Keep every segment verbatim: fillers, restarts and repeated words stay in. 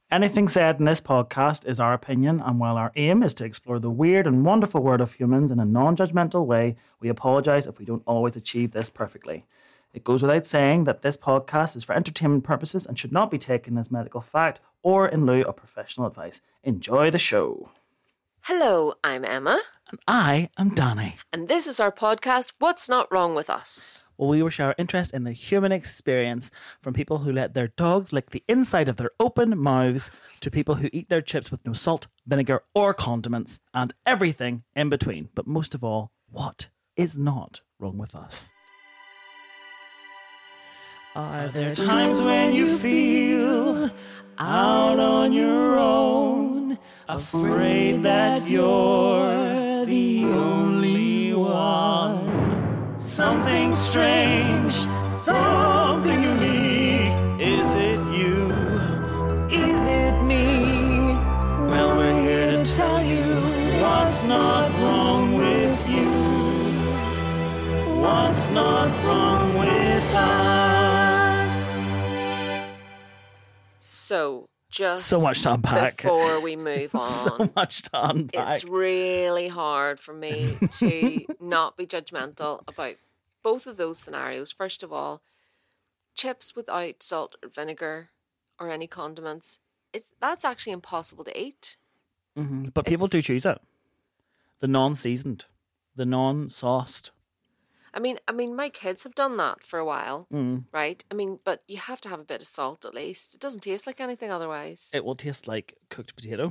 Anything said in this podcast is our opinion, and while our aim is to explore the weird and wonderful world of humans in a non-judgmental way, we apologise if we don't always achieve this perfectly. It goes without saying that this podcast is for entertainment purposes and should not be taken as medical fact or in lieu of professional advice. Enjoy the show. Hello, I'm Emma. And I am Danny. And this is our podcast, What's Not Wrong With Us? Well, we will share our interest in the human experience, from people who let their dogs lick the inside of their open mouths to people who eat their chips with no salt, vinegar or condiments, and everything in between. But most of all, what is not wrong with us? Are there times when you feel out on your own, afraid that you're the only one? Something strange, something unique. Is it you? Is it me? Well, we're here to tell you what's not wrong with you. What's not wrong with us? So, just So much to unpack. before we move on, So much to unpack. it's really hard for me to not be judgmental about both of those scenarios. First of all, chips without salt or vinegar or any condiments, it's that's actually impossible to eat. Mm-hmm. But people It's- do choose it. The non-seasoned, the non-sauced. I mean, I mean, my kids have done that for a while, Mm. right? I mean, but you have to have a bit of salt at least. It doesn't taste like anything otherwise. It will taste like cooked potato.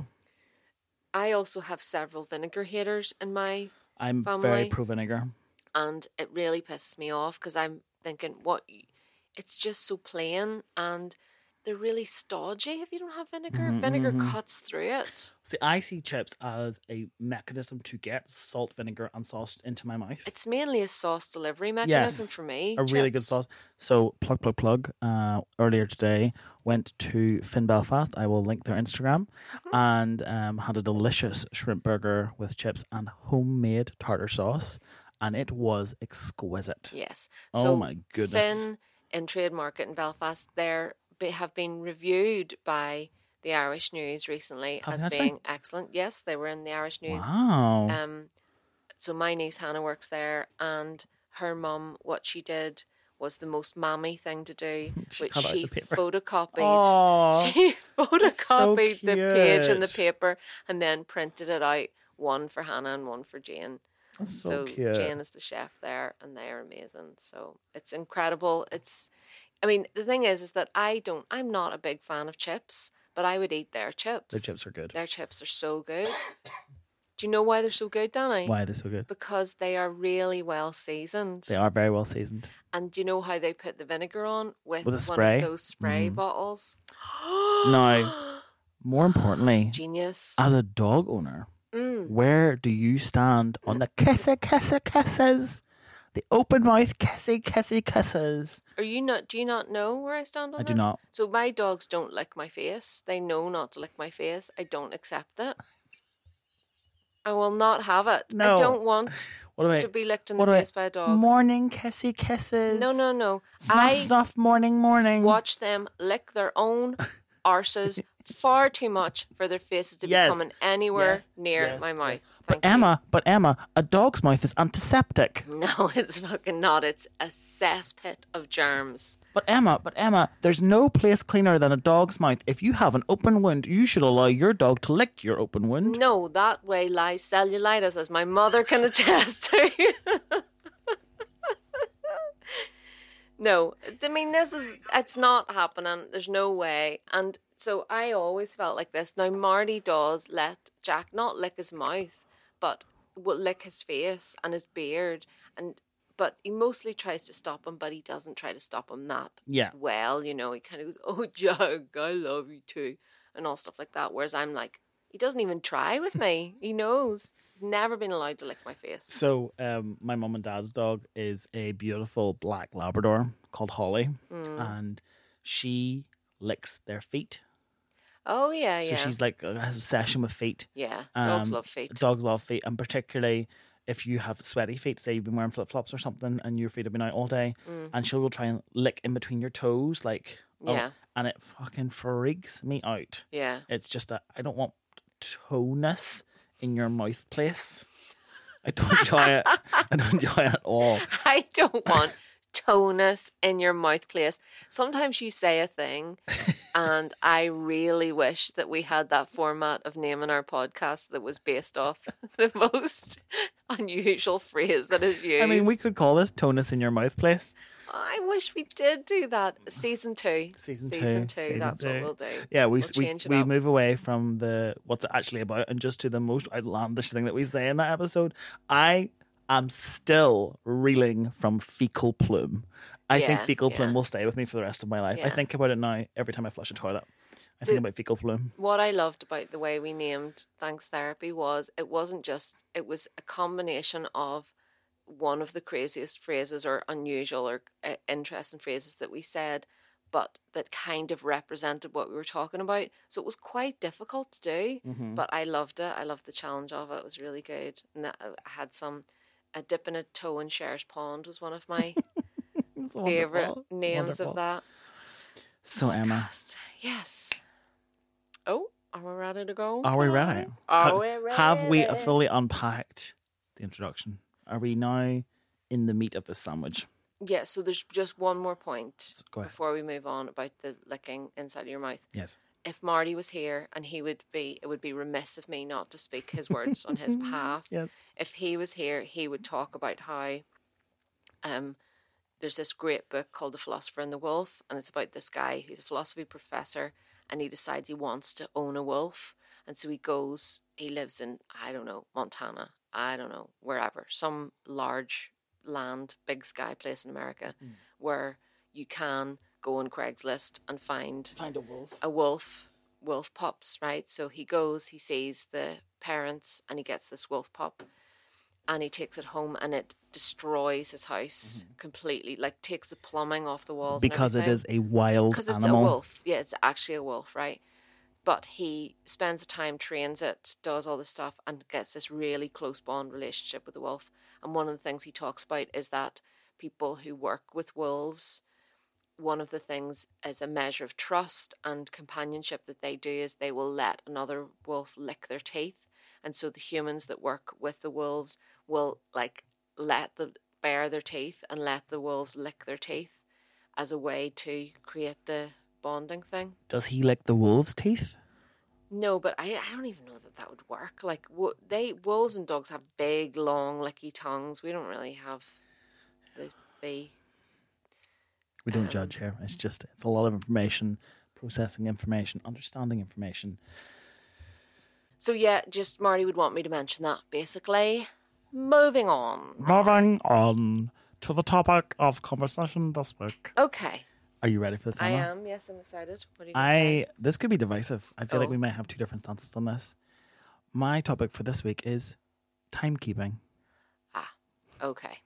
I also have several vinegar haters in my, I'm Family. very pro-vinegar. and it really pisses me off because I'm thinking, what? It's just so plain, and they're really stodgy if you don't have vinegar. Mhm, Vinegar mhm. cuts through it. See, I see chips as a mechanism to get salt, vinegar, and sauce into my mouth. It's mainly a sauce delivery mechanism Yes, for me. a really good chips. sauce. So, plug, plug, plug. Uh, earlier today, went to Finn Belfast. I will link their Instagram, Mm-hmm. and um, had a delicious shrimp burger with chips and homemade tartar sauce, and it was exquisite. Yes. Oh So my goodness. Finn in Trade Market in Belfast, they have been reviewed by the Irish News recently Have as they actually? being excellent. Yes, they were in the Irish News. Wow. Um, so my niece Hannah works there, and her mum, what she did was the most mammy thing to do, She which cut out she the paper. photocopied. Aw, She photocopied the page in the cute. paper and then printed it out, one for Hannah and one for Jane. That's so, So cute. Jane is the chef there, and they are amazing. So it's incredible. It's, I mean, the thing is, is that I don't, I'm not a big fan of chips, but I would eat their chips. Their chips are good. Their chips are so good. Do you know why they're so good, Danny? Why are they so good? Because they are really well seasoned. They are very well seasoned. And do you know how they put the vinegar on with, With a one spray? of those spray Mm. bottles? Now, more importantly, Genius. as a dog owner, Mm. where do you stand on the kissa, kissa, kisses? The open mouth kissy, kissy, kisses. Are you not? Do you not know where I stand on I this? do not. So my dogs don't lick my face. They know not to lick my face. I don't accept it. I will not have it. No. I don't want What about, to be licked in what the about face by a dog. morning kissy, kisses? No, no, no. Snuff, I snuff, morning, morning. watch them lick their own arses far too much for their faces to Yes. be coming anywhere Yes. near Yes. my mouth. Yes. Thank But Emma, but Emma, a dog's mouth is antiseptic. you. No, it's fucking not. It's a cesspit of germs. But Emma, but Emma, there's no place cleaner than a dog's mouth. If you have an open wound, you should allow your dog to lick your open wound. No, that way lies cellulitis, as my mother can attest to. No, I mean, this is, it's not happening. There's no way. And so I always felt like this. Now, Marty does let Jack not lick his mouth, but will lick his face and his beard. And but he mostly tries to stop him, but he doesn't try to stop him that Yeah. well. You know, he kind of goes, "Oh, Jack, I love you too," and all stuff like that. Whereas I'm like, he doesn't even try with me. He knows. He's never been allowed to lick my face. So, um, my mum and dad's dog is a beautiful black Labrador called Holly, Mm. and she licks their feet. Oh, yeah, So yeah. she's like uh, has a session with feet. Yeah, dogs Um, love feet. Dogs love feet, and particularly if you have sweaty feet, say you've been wearing flip flops or something, and your feet have been out all day, Mm. and she'll go try and lick in between your toes, like Oh, Yeah. and it fucking freaks me out. Yeah. It's just that I don't want tonus in your mouth place. I don't enjoy it. I don't enjoy it at all. I don't want tonus in your mouth place. Sometimes you say a thing, and I really wish that we had that format of naming our podcast that was based off the most unusual phrase that is used. I mean, we could call this tonus in your mouth place. I wish we did do that. Season two. Season two. Season two. Season That's two. what we'll do. Yeah, we We'll we, change it we up. move away from the what's it actually about and just to the most outlandish thing that we say in that episode. I am still reeling from fecal plume. I think Yeah, fecal plume yeah. will stay with me for the rest of my life. I Yeah. think about it now every time I flush a toilet. I So- think about fecal plume. What I loved about the way we named Thanks Therapy was it wasn't just, it was a combination of one of the craziest phrases or unusual or uh, interesting phrases that we said, but that kind of represented what we were talking about. So it was quite difficult to do, Mm-hmm. but I loved it. I loved the challenge of it. It was really good. And that, I had some, a dip in a toe in Cher's Pond was one of my It's favourite wonderful. It's names wonderful. of that. So Emma, Yes. Oh, are we ready to go? are we ready? Are Ha- we ready? Have we fully unpacked the introduction? Are we now in the meat of the sandwich? Yeah, so there's just one more point Go ahead. before we move on about the licking inside of your mouth. Yes. If Marty was here, and he would be, it would be remiss of me not to speak his words on his behalf. Yes. If he was here, he would talk about how um, there's this great book called The Philosopher and the Wolf, and it's about this guy who's a philosophy professor, and he decides he wants to own a wolf. And so he goes, he lives in, I don't know, Montana, I don't know, wherever, some large land, big sky place in America, Mm. where you can go on Craigslist and find Find a wolf. a wolf, wolf pups, right? So he goes, he sees the parents, and he gets this wolf pup, and he takes it home, and it destroys his house completely, like takes the plumbing off the walls. Because it and is a wild because it's animal. a wolf. Yeah, it's actually a wolf, right? But he spends the time, trains it, does all this stuff, and gets this really close bond relationship with the wolf. And one of the things he talks about is that people who work with wolves, one of the things as a measure of trust and companionship that they do is they will let another wolf lick their teeth. And so the humans that work with the wolves will like let the bare their teeth and let the wolves lick their teeth as a way to create the bonding thing. Does he lick the wolf's teeth? No, but I, I don't even know that that would work. Like wo- they wolves and dogs have big, long, licky tongues. We don't really have the the. We don't Um, judge here. It's just, it's a lot of information, processing information, understanding information. So yeah, just Marty would want me to mention that. Basically, moving on. Moving on to the topic of conversation this week. Okay, Are you ready for this, I Emma? am. Yes, I'm excited. What are you gonna I say? this could be divisive. I feel like Oh. we might have two different stances on this. My topic for this week is timekeeping. Ah, okay.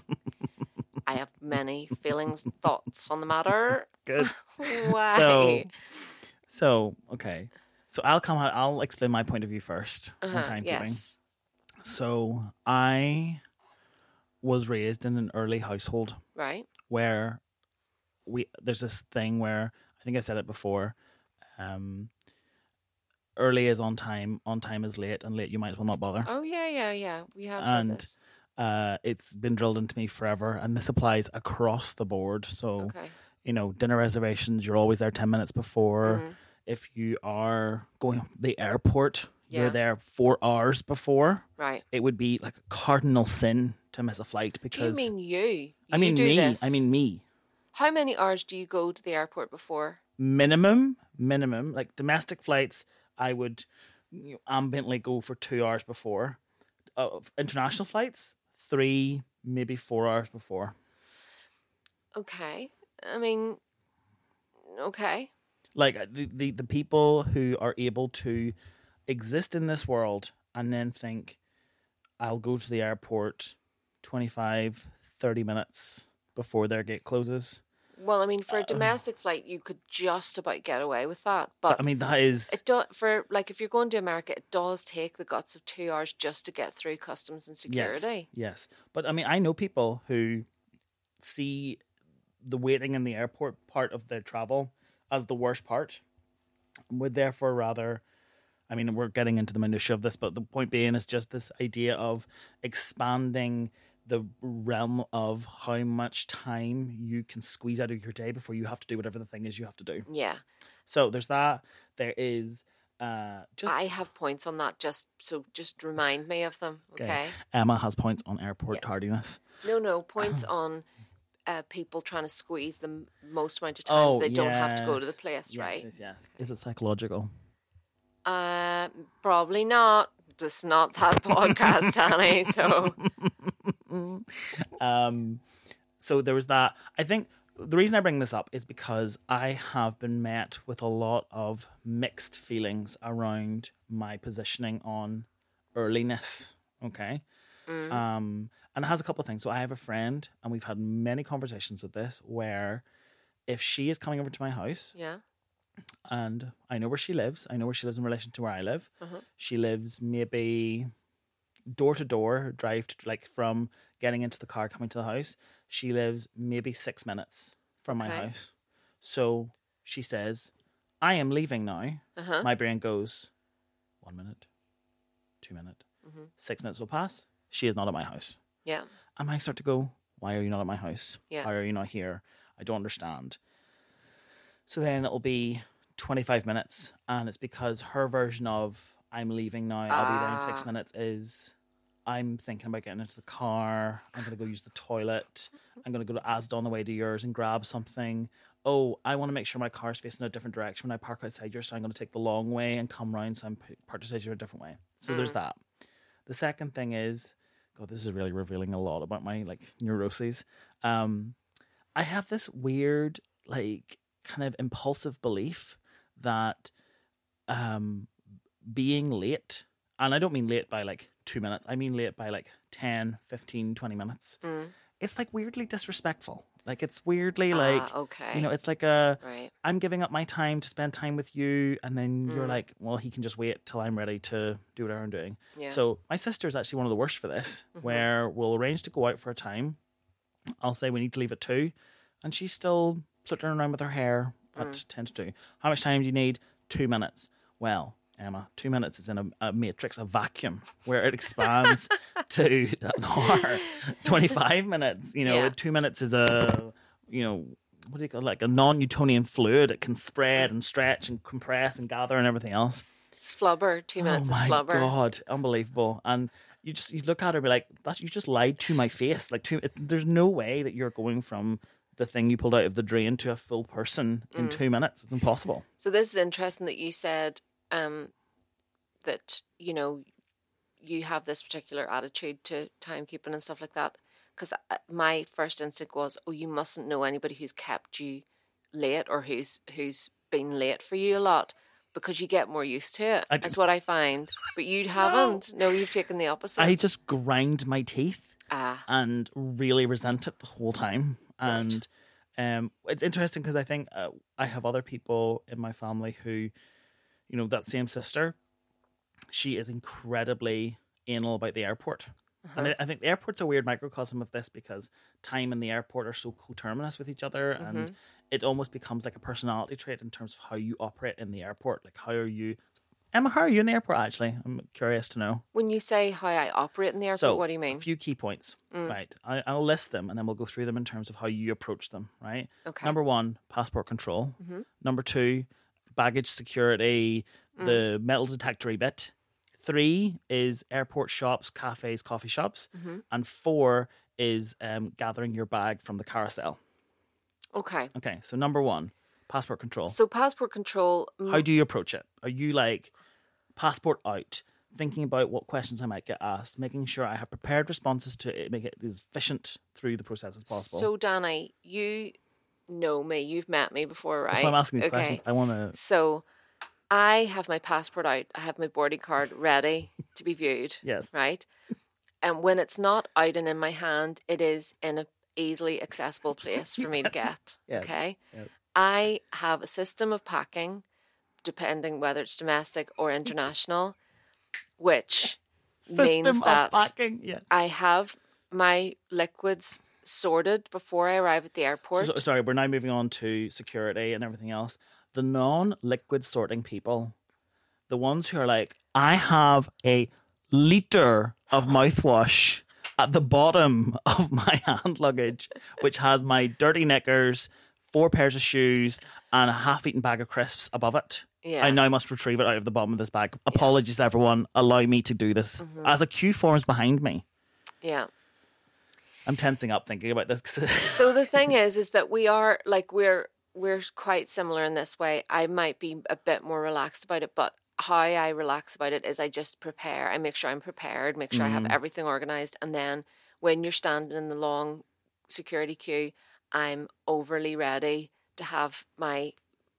I have many feelings and thoughts on the matter. Good. Why? So, so okay. So I'll come out. I'll explain my point of view first on Uh-huh, timekeeping. yes. So I was raised in an early household Right. where we there's this thing where I think I've said it before. Um, early is on time, on time is late, and late you might as well not bother. Oh yeah, yeah, yeah. We have And- said this. Uh, it's been drilled into me forever, and this applies across the board. So, Okay. you know, dinner reservations, you're always there ten minutes before. Mhm. If you are going to the airport, Yeah. you're there four hours before. Right. It would be like a cardinal sin to miss a flight Do you because mean you? I You mean do me. This. I mean me. How many hours do you go to the airport before? Minimum, minimum, like domestic flights, I would you know, ambiently go for two hours before. Uh, international flights, three, maybe four hours before. Okay. I mean, okay. Like uh, the, the, the people who are able to exist in this world and then think, I'll go to the airport twenty-five, thirty minutes before their gate closes. Well, I mean, Uh, for a domestic flight, you could just about get away with that. But I mean, that is... it do, for like if you're going to America, it does take the guts of two hours just to get through customs and security. Yes, yes. But I mean, I know people who see the waiting in the airport part of their travel as the worst part. Would therefore rather, I mean, we're getting into the minutiae of this, but the point being is just this idea of expanding the realm of how much time you can squeeze out of your day before you have to do whatever the thing is you have to do. Yeah. So there's that. There is uh, just... I have points on that, just so just remind me of them, okay? okay. Emma has points on airport yeah. tardiness. No, no, points on uh, people trying to squeeze the most amount of time oh, they yes. don't have to go to the place, yes, right? Yes, yes. Okay. Is it psychological? Uh, probably not. It's not that podcast, Annie, so... um, so there was that. I think the reason I bring this up is because I have been met with a lot of mixed feelings around my positioning on earliness. Okay. Mm. Um, and it has a couple of things. So I have a friend, and we've had many conversations with this, where if she is coming over to my house, yeah, and I know where she lives, I know where she lives in relation to where I live. Uh-huh. She lives maybe door to door, drive to, like from getting into the car, coming to the house. She lives maybe six minutes from okay. my house. So she says, I am leaving now. Uh-huh. My brain goes, one minute, two minutes, mm-hmm. six minutes will pass. She is not at my house. Yeah. And I start to go, why are you not at my house? Yeah. Why are you not here? I don't understand. So then it'll be twenty-five minutes, and it's because her version of I'm leaving now, I'll ah. be there in six minutes is I'm thinking about getting into the car, I'm going to go use the toilet, I'm going to go to Asda on the way to yours and grab something. Oh, I want to make sure my car's facing a different direction when I park outside yours, so I'm going to take the long way and come round, so I'm parked outside you a different way. So mm. there's that. The second thing is, God, this is really revealing a lot about my like neuroses. Um, I have this weird, like, kind of impulsive belief that um, being late, and I don't mean late by like two minutes, I mean late by like ten, fifteen, twenty minutes. Mm. It's like weirdly disrespectful. Like it's weirdly like, ah, okay. you know, it's like a, right. I'm giving up my time to spend time with you, and then mm. you're like, well, he can just wait till I'm ready to do whatever I'm doing. Yeah. So my sister's actually one of the worst for this, mm-hmm. where we'll arrange to go out for a time. I'll say we need to leave at two, and she's still flittering around with her hair at mm. ten to two. How much time do you need? Two minutes. Well, Emma, two minutes is in a, a matrix, a vacuum, where it expands to an hour, twenty-five minutes. You know, yeah. two minutes is a, you know, what do you call it? Like a non-Newtonian fluid. It can spread and stretch and compress and gather and everything else. It's flubber. Two minutes oh is flubber. Oh my God, unbelievable. And you just you look at her and be like, "That's you just lied to my face." Like, two, it, there's no way that you're going from the thing you pulled out of the drain to a full person in mm. two minutes. It's impossible. So this is interesting that you said um, that, you know, you have this particular attitude to timekeeping and stuff like that. Because my first instinct was, oh, you mustn't know anybody who's kept you late or who's who's been late for you a lot, because you get more used to it. That's what I find. But you haven't. No, no you've taken the opposite. I just grind my teeth ah. and really resent it the whole time. And right. um, it's interesting because I think uh, I have other people in my family who, you know, that same sister, she is incredibly anal about the airport. Uh-huh. And I, I think the airport's a weird microcosm of this because time and the airport are so coterminous with each other, mm-hmm. and it almost becomes like a personality trait in terms of how you operate in the airport. Like, how are you... Emma, how are you in the airport, actually? I'm curious to know. When you say how I operate in the airport, so, what do you mean? A few key points, mm. right? I, I'll list them, and then we'll go through them in terms of how you approach them, right? Okay. Number one, passport control. Mm-hmm. Number two, baggage security, mm. the metal detectory bit. Three is airport shops, cafes, coffee shops. Mm-hmm. And four is um, gathering your bag from the carousel. Okay. Okay, so number one, passport control. So passport control... How do you approach it? Are you like, passport out, thinking about what questions I might get asked, making sure I have prepared responses to make it as efficient through the process as possible? So, Danny, you know me. You've met me before, right? That's why I'm asking these okay. questions. I want to... So, I have my passport out. I have my boarding card ready to be viewed. Yes. Right? And when it's not out and in my hand, it is in an easily accessible place for me yes. to get. Yes. Okay? Yes. I have a system of packing, depending whether it's domestic or international, which system means that of packing. Yes. I have my liquids sorted before I arrive at the airport. So, sorry, we're now moving on to security and everything else. the non-liquid sorting people, the ones who are like, I have a litre of mouthwash at the bottom of my hand luggage, which has my dirty knickers, four pairs of shoes, and a half-eaten bag of crisps above it. Yeah. I now must retrieve it out of the bottom of this bag. Apologies, yeah. everyone. Allow me to do this. Mm-hmm. As a queue forms behind me. Yeah. I'm tensing up thinking about this. So the thing is, is that we are, like, we're we're quite similar in this way. I might be a bit more relaxed about it, but how I relax about it is I just prepare. I make sure I'm prepared, make sure mm. I have everything organised. And then when you're standing in the long security queue, I'm overly ready to have my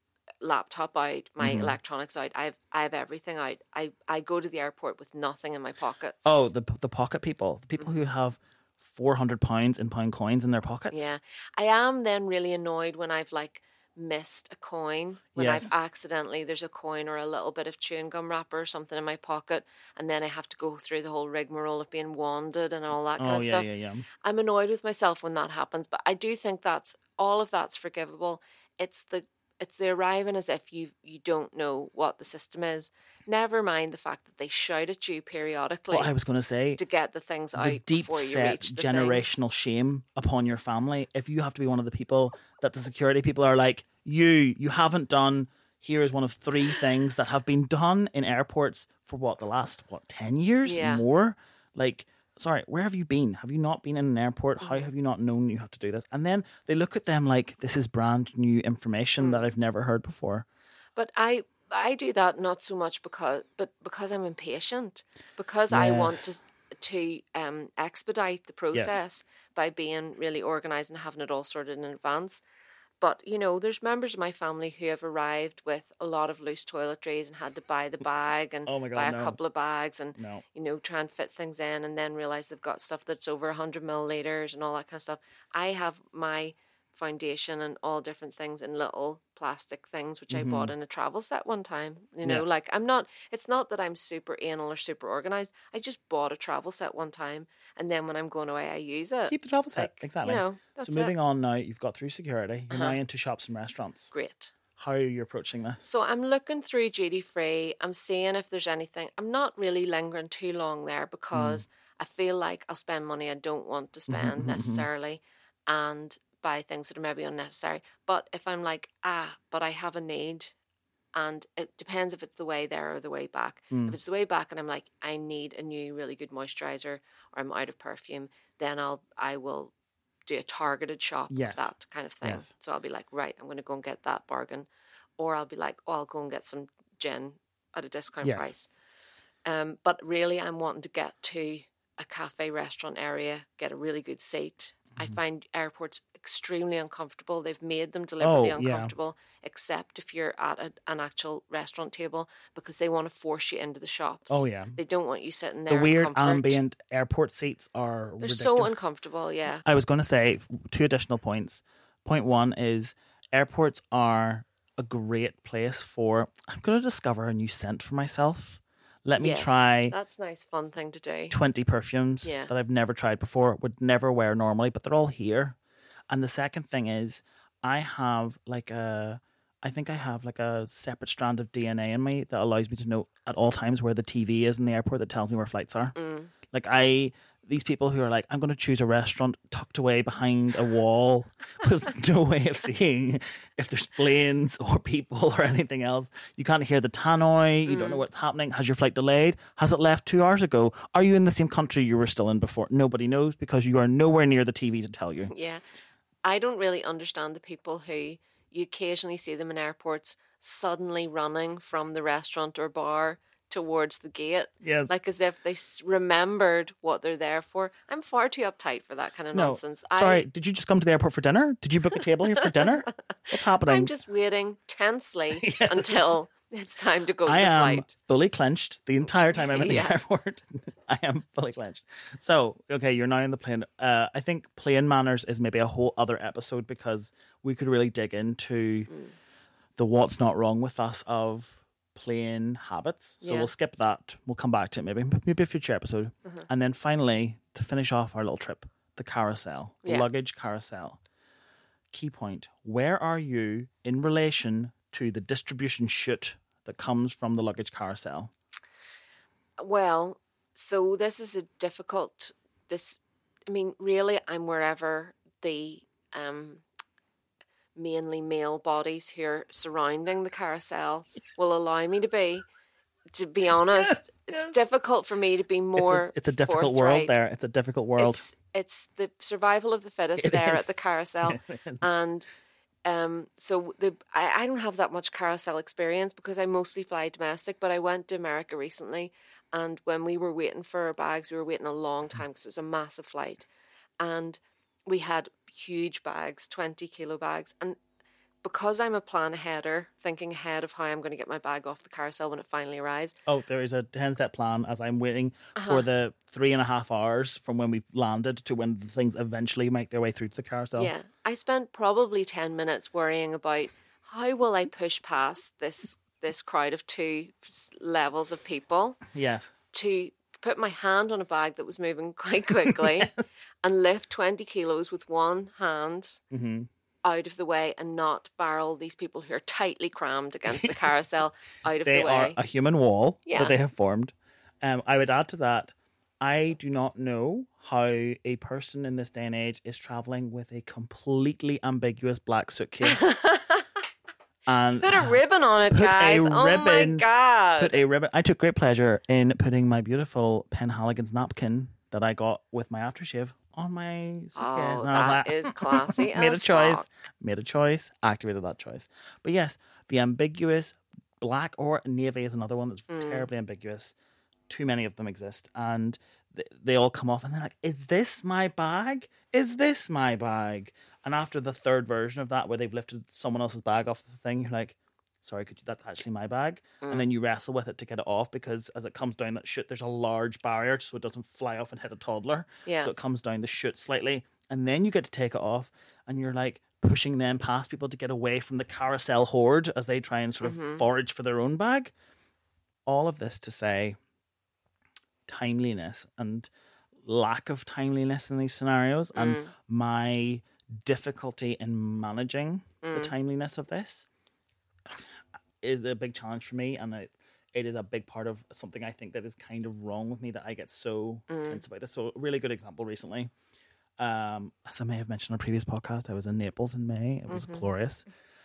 laptop out, my mm-hmm. electronics out. I have I have everything out. I, I go to the airport with nothing in my pockets. Oh, the the pocket people. The people mm-hmm. who have four hundred pounds in pound coins in their pockets. Yeah. I am then really annoyed when I've like missed a coin, when yes. I've accidentally, there's a coin or a little bit of chewing gum wrapper or something in my pocket, and then I have to go through the whole rigmarole of being wanded and all that kind oh, of yeah, stuff. Yeah, yeah. I'm annoyed with myself when that happens, but I do think that's, all of that's forgivable. It's the It's the arriving as if you you don't know what the system is. Never mind the fact that they shout at you periodically. What I was going to say, to get the things the out deep before you set reach the generational thing. Shame upon your family. If you have to be one of the people that the security people are like, you, you haven't done. Here is one of three things that have been done in airports for what the last what ten years yeah. more. Like. Sorry, where have you been? Have you not been in an airport? How have you not known you have to do this? And then they look at them like this is brand new information mm. that I've never heard before. But I I do that not so much because but because I'm impatient. Because yes. I want to to um, expedite the process yes. by being really organised and having it all sorted in advance. But, you know, there's members of my family who have arrived with a lot of loose toiletries and had to buy the bag and oh my God, buy a no. couple of bags and, no. you know, try and fit things in and then realise they've got stuff that's over one hundred millilitres and all that kind of stuff. I have my foundation and all different things in little plastic things, which mm-hmm. I bought in a travel set one time. You know, yeah. like I'm not, it's not that I'm super anal or super organised. I just bought a travel set one time and then when I'm going away, I use it. Keep the travel set, like, exactly. You know, that's so moving it. on now, you've got through security, you're uh-huh. now into shops and restaurants. Great. How are you approaching this? So I'm looking through duty free. I'm seeing if there's anything. I'm not really lingering too long there because mm. I feel like I'll spend money I don't want to spend mm-hmm, necessarily mm-hmm. and buy things that are maybe unnecessary. But if I'm like, ah, but I have a need, and it depends if it's the way there or the way back. Mm. If it's the way back and I'm like, I need a new really good moisturiser or I'm out of perfume, then I'll I will do a targeted shop yes. of that kind of thing. Yes. So I'll be like, right, I'm going to go and get that bargain. Or I'll be like, oh, I'll go and get some gin at a discount yes. price. Um, but really, I'm wanting to get to a cafe restaurant area, get a really good seat. I find airports extremely uncomfortable. They've made them deliberately oh, uncomfortable, yeah. except if you're at a, an actual restaurant table, because they want to force you into the shops. Oh, yeah. They don't want you sitting there. The weird in comfort. ambient airport seats are They're ridiculous. so uncomfortable, yeah. I was going to say two additional points. Point one is airports are a great place for, I'm going to discover a new scent for myself. Let me yes, try that's a nice fun thing to do. twenty perfumes yeah. that I've never tried before, would never wear normally, but they're all here. And the second thing is I have like a, I think I have like a separate strand of D N A in me that allows me to know at all times where the T V is in the airport that tells me where flights are. Mm. Like I, these people who are like, I'm going to choose a restaurant tucked away behind a wall with no way of seeing if there's planes or people or anything else. You can't hear the tannoy. You mm. don't know what's happening. Has your flight delayed? Has it left two hours ago? Are you in the same country you were still in before? Nobody knows because you are nowhere near the T V to tell you. Yeah. I don't really understand the people who you occasionally see them in airports suddenly running from the restaurant or bar towards the gate. Yes. Like as if they remembered what they're there for. I'm far too uptight for that kind of no, nonsense. Sorry, I, did you just come to the airport for dinner? Did you book a table here for dinner? What's happening? I'm just waiting tensely yes. until it's time to go to I the am flight. Fully clenched the entire time I'm at the yeah. airport. I am fully clenched. So, okay, you're now in the plane. Uh, I think plane manners is maybe a whole other episode because we could really dig into mm. the what's not wrong with us of plane habits. So yeah. we'll skip that. We'll come back to it maybe, maybe a future episode. Uh-huh. And then finally, to finish off our little trip, the carousel, the yeah. luggage carousel. Key point, where are you in relation to the distribution chute that comes from the luggage carousel? Well, so this is a difficult, this, I mean, really, I'm wherever the um, mainly male bodies who are surrounding the carousel will allow me to be. To be honest, Yes, it's yes. difficult for me to be more. It's a, it's a difficult forthright. world there. It's a difficult world. It's, it's the survival of the fittest It there is. at the carousel. It is. And um, so the I, I don't have that much carousel experience because I mostly fly domestic, but I went to America recently. And when we were waiting for our bags, we were waiting a long time because it was a massive flight. And we had huge bags, twenty kilo bags. And because I'm a plan aheader, thinking ahead of how I'm going to get my bag off the carousel when it finally arrives. Oh, there is a ten-step plan as I'm waiting Uh-huh. for the three and a half hours from when we landed to when the things eventually make their way through to the carousel. Yeah, I spent probably ten minutes worrying about how will I push past this this crowd of two s- levels of people Yes. to put my hand on a bag that was moving quite quickly and lift twenty kilos with one hand Mm-hmm. out of the way and not barrel these people who are tightly crammed against the carousel out of They the are way. a human wall Yeah. that they have formed. Um, I would add to that, I do not know how a person in this day and age is traveling with a completely ambiguous black suitcase. and Put a ribbon on it, Put a guys. Oh my ribbon- God. put a ribbon. I took great pleasure in putting my beautiful Penhaligon's napkin that I got with my aftershave on my suitcase. Oh, and I was that like, is classy made a as choice. fuck. Made a choice. Activated that choice. But yes, the ambiguous black or navy is another one that's Mm. terribly ambiguous. Too many of them exist, and th- they all come off, and they're like, "Is this my bag? Is this my bag?" And after the third version of that, where they've lifted someone else's bag off the thing, you're like, "Sorry, could you, that's actually my bag." Mm. And then you wrestle with it to get it off because as it comes down that chute, there's a large barrier so it doesn't fly off and hit a toddler. Yeah. So it comes down the chute slightly, and then you get to take it off, and you're like pushing them past people to get away from the carousel horde as they try and sort of Mhm. forage for their own bag. All of this to say, timeliness and lack of timeliness in these scenarios, and Mm. my difficulty in managing the Mm. timeliness of this is a big challenge for me, and it, it is a big part of something I think that is kind of wrong with me, that I get so Mm. tense about this. So a really good example recently, um, as I may have mentioned on a previous podcast, I was in Naples in May. It was Mhm. glorious.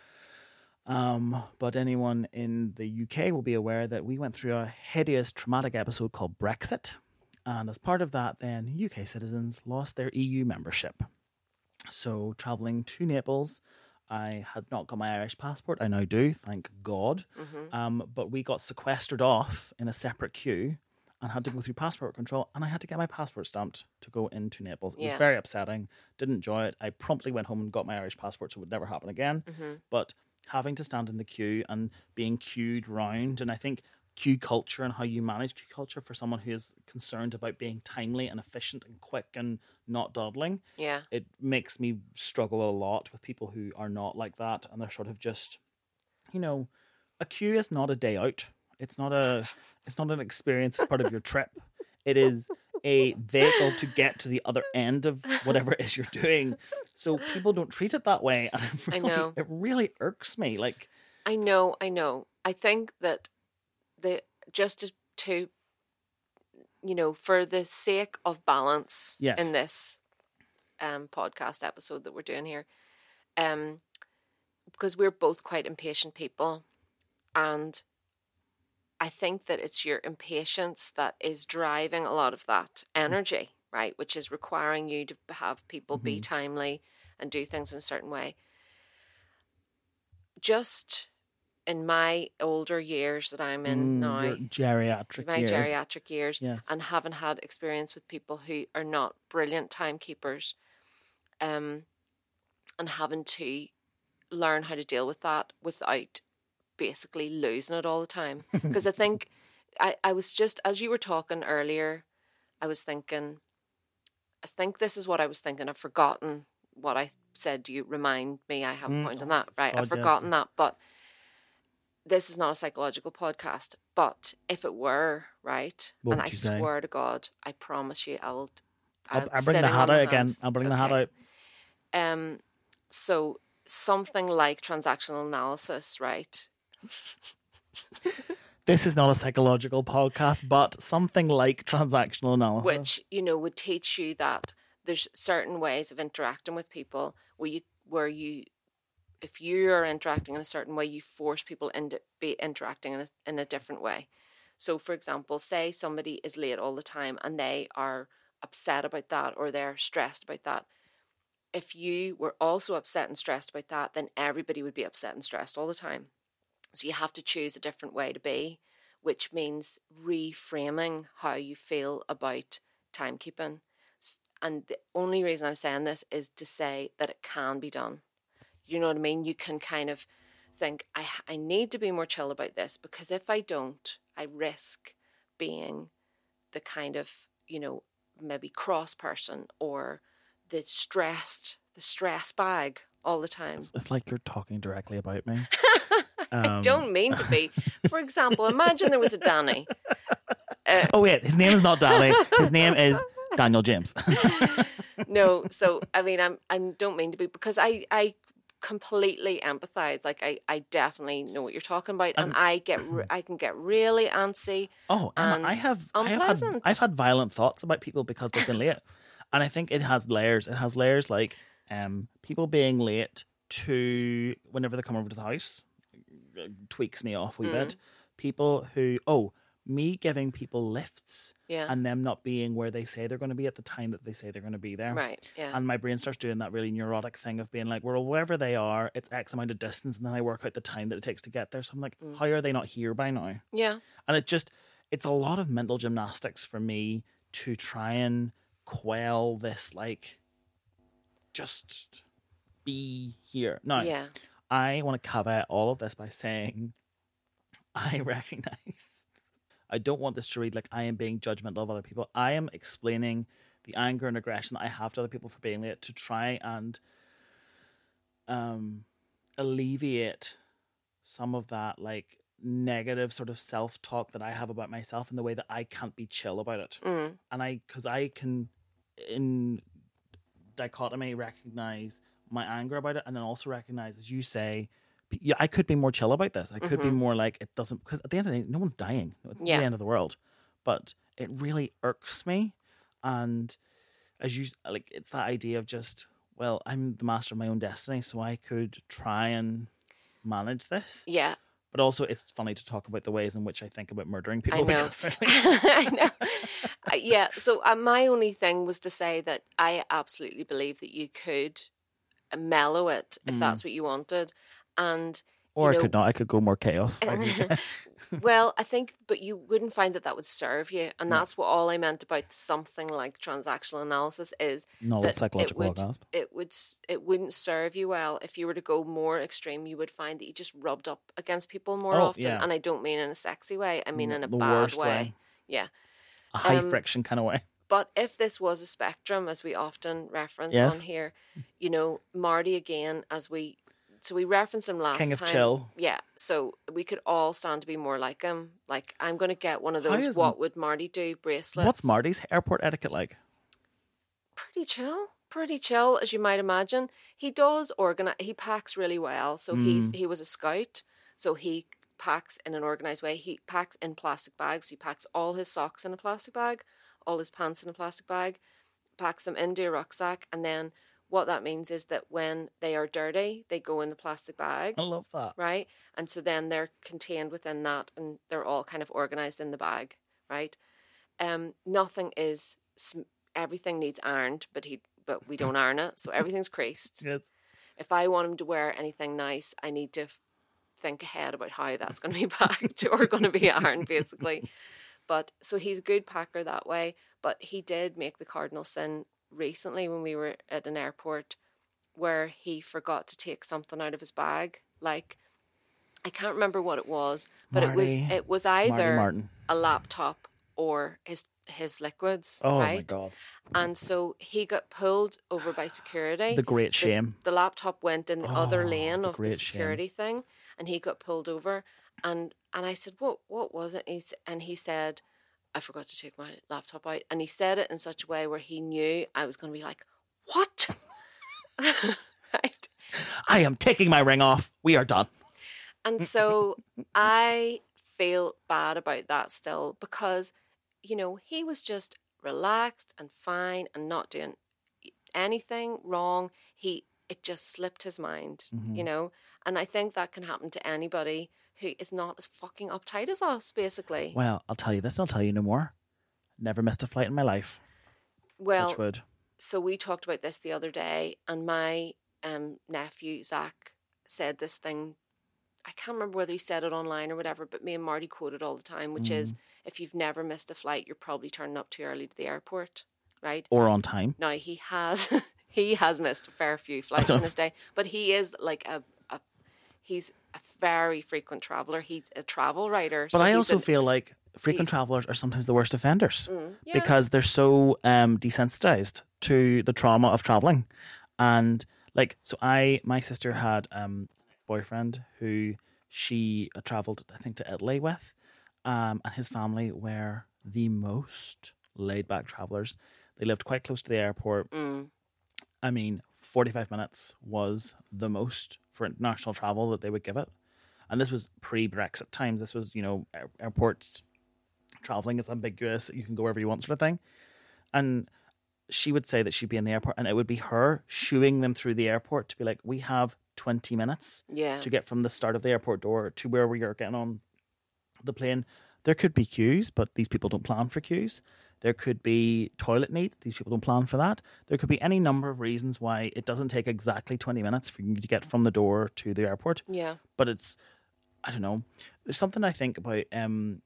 Um, but anyone in the U K will be aware that we went through a hideous, traumatic episode called Brexit. And as part of that, then U K citizens lost their E U membership. So traveling to Naples, I had not got my Irish passport. I now do, thank God. Mhm. Um, but we got sequestered off in a separate queue and had to go through passport control. And I had to get my passport stamped to go into Naples. It Yeah. was very upsetting. Didn't enjoy it. I promptly went home and got my Irish passport so it would never happen again. Mhm. But having to stand in the queue and being queued round, and I think queue culture and how you manage queue culture for someone who is concerned about being timely and efficient and quick and not dawdling, Yeah. it makes me struggle a lot with people who are not like that, and they're sort of just, you know, a queue is not a day out. It's not a it's not an experience as part of your trip. It is a vehicle to get to the other end of whatever it is you're doing. So people don't treat it that way, and it I really, know. it really irks me. Like, I know, I know. I think that the just to, to you know, for the sake of balance Yes. in this um, podcast episode that we're doing here, um, because we're both quite impatient people, and I think that it's your impatience that is driving a lot of that energy, right? Which is requiring you to have people be Mhm. timely and do things in a certain way. Just in my older years that I'm in mm, now, your geriatric my years. geriatric years, Yes. and having had experience with people who are not brilliant timekeepers, um, and having to learn how to deal with that without basically losing it all the time. Because I think I, I was just, as you were talking earlier, I was thinking, I think this is what I was thinking. I've forgotten what I said to you. Remind me, I have a Mm, point on oh, that. Right, God, I've yes. forgotten that. But this is not a psychological podcast. But if it were, right, What and would I you say? swear to God, I promise you, I will. I'll, I'm I'll bring the sitting hat on out my again. hands. I'll bring the hat Okay. out. Um, so something like transactional analysis, right? This is not a psychological podcast, but something like transactional analysis. Which, you know, would teach you that there's certain ways of interacting with people where you, where you, if you're interacting in a certain way, you force people into be interacting in a, in a different way. So, for example, say somebody is late all the time and they are upset about that, or they're stressed about that. If you were also upset and stressed about that, then everybody would be upset and stressed all the time. So you have to choose a different way to be, which means reframing how you feel about timekeeping. And the only reason I'm saying this is to say that it can be done. You know what I mean? You can kind of think, I, I need to be more chill about this, because if I don't, I risk being the kind of, you know, maybe cross person, or the stressed, the stress bag all the time. It's, it's like you're talking directly about me. I don't mean to be. For example, imagine there was a Danny. Uh, oh wait, his name is not Danny. His name is Daniel James. No, so I mean, I'm I don't mean to be, because I I completely empathize. Like I, I definitely know what you're talking about, and, and I get re- I can get really antsy. Oh, and, and I have I have had, I've had violent thoughts about people because they've been late, and I think it has layers. It has layers like um people being late to whenever they come over to the house. Tweaks me off a wee mm. bit. People who, oh, me giving people lifts yeah. and them not being where they say they're going to be at the time that they say they're going to be there. Right, yeah. And my brain starts doing that really neurotic thing of being like, well, wherever they are, it's X amount of distance, and then I work out the time that it takes to get there. So I'm like, mm. how are they not here by now? Yeah. And it just, it's a lot of mental gymnastics for me to try and quell this, like, just be here. Now, yeah. I want to caveat all of this by saying I recognize, I don't want this to read like I am being judgmental of other people. I am explaining the anger and aggression that I have to other people for being late to try and um, alleviate some of that like negative sort of self-talk that I have about myself in the way that I can't be chill about it. Mm. And I, because I can, in dichotomy, recognize my anger about it, and then also recognize, as you say, yeah, I could be more chill about this. I could mm-hmm. be more like, it doesn't, because at the end of the day, no one's dying. It's not yeah. the end of the world. But it really irks me. And as you, like, it's that idea of just, well, I'm the master of my own destiny, so I could try and manage this. Yeah. But also, it's funny to talk about the ways in which I think about murdering people. I know. I know. Uh, yeah. So uh, my only thing was to say that I absolutely believe that you could mellow it if mm. that's what you wanted, and or you know, I could not. I could go more chaos. Well, I think, but you wouldn't find that that would serve you, and no. that's what all I meant about something like transactional analysis is. Not that a psychological it would, podcast. It would. It wouldn't serve you well if you were to go more extreme. You would find that you just rubbed up against people more oh, often, yeah. and I don't mean in a sexy way. I mean in a the bad way. way. Yeah, a high um, friction kind of way. But if this was a spectrum, as we often reference yes. on here, you know, Marty again, as we, so we referenced him last time. King of chill. Yeah. So we could all stand to be more like him. Like, I'm going to get one of those what would Marty do bracelets. What's Marty's airport etiquette like? Pretty chill. Pretty chill, as you might imagine. He does organize, he packs really well. So mm. he's he was a scout. So he packs in an organized way. He packs in plastic bags. He packs all his socks in a plastic bag, all his pants in a plastic bag, packs them into a rucksack, and then what that means is that when they are dirty, they go in the plastic bag. I love that. Right? And so then they're contained within that, and they're all kind of organised in the bag, right? Um, nothing is, everything needs ironed, but he, but we don't iron it, so everything's creased. Yes. If I want him to wear anything nice, I need to think ahead about how that's going to be packed or going to be ironed, basically. But so he's a good packer that way. But he did make the cardinal sin recently when we were at an airport where he forgot to take something out of his bag. Like, I can't remember what it was, but Marty, it was it was either Martin. a laptop or his his liquids. Oh right? my God. And so he got pulled over by security. The great shame. The, the laptop went in the oh, other lane the of the security shame. thing, and he got pulled over. And and I said, what what was it? He's, and he said, I forgot to take my laptop out. And he said it in such a way where he knew I was going to be like, what? Right? I am taking my ring off. We are done. And so I feel bad about that still because, you know, he was just relaxed and fine and not doing anything wrong. He it just slipped his mind, mm-hmm. you know, and I think that can happen to anybody who is not as fucking uptight as us, basically. Well, I'll tell you this, I'll tell you no more. Never missed a flight in my life. Well, Which would. So we talked about this the other day, and my um, nephew, Zach, said this thing. I can't remember whether he said it online or whatever, but me and Marty quote it all the time, which mm. is, if you've never missed a flight, you're probably turning up too early to the airport, right? Or on time. Now, he has he has missed a fair few flights in his day, but he is like a, a he's a very frequent traveller. He's a travel writer. But so I he's also an, feel like frequent travellers are sometimes the worst offenders mm, yeah. because they're so um, desensitized to the trauma of travelling. And like, so I, my sister had um, a boyfriend who she uh, travelled, I think, to Italy with, um, and his family were the most laid back travellers. They lived quite close to the airport. Mm. I mean, forty-five minutes was the most for international travel that they would give it. And this was pre-Brexit times. This was, you know, air- airports, travelling is ambiguous. You can go wherever you want sort of thing. And she would say that she'd be in the airport and it would be her shooing them through the airport to be like, we have twenty minutes yeah. to get from the start of the airport door to where we are getting on the plane. There could be queues, but these people don't plan for queues. There could be toilet needs. These people don't plan for that. There could be any number of reasons why it doesn't take exactly twenty minutes for you to get from the door to the airport. Yeah. But it's, I don't know. There's something I think about, um,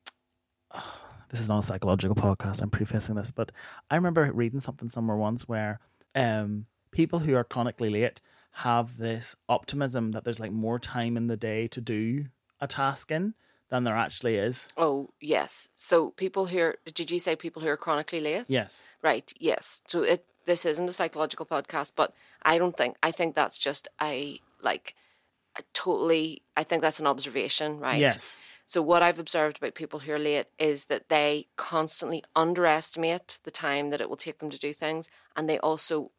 oh, this is not a psychological podcast, I'm prefacing this, but I remember reading something somewhere once where um, people who are chronically late have this optimism that there's like more time in the day to do a task in than there actually is. Oh, yes. So people who are, did you say people who are chronically late? Yes. Right, yes. So it this isn't a psychological podcast, but I don't think, I think that's just a, like, a totally, I think that's an observation, right? Yes. So what I've observed about people who are late is that they constantly underestimate the time that it will take them to do things, and they also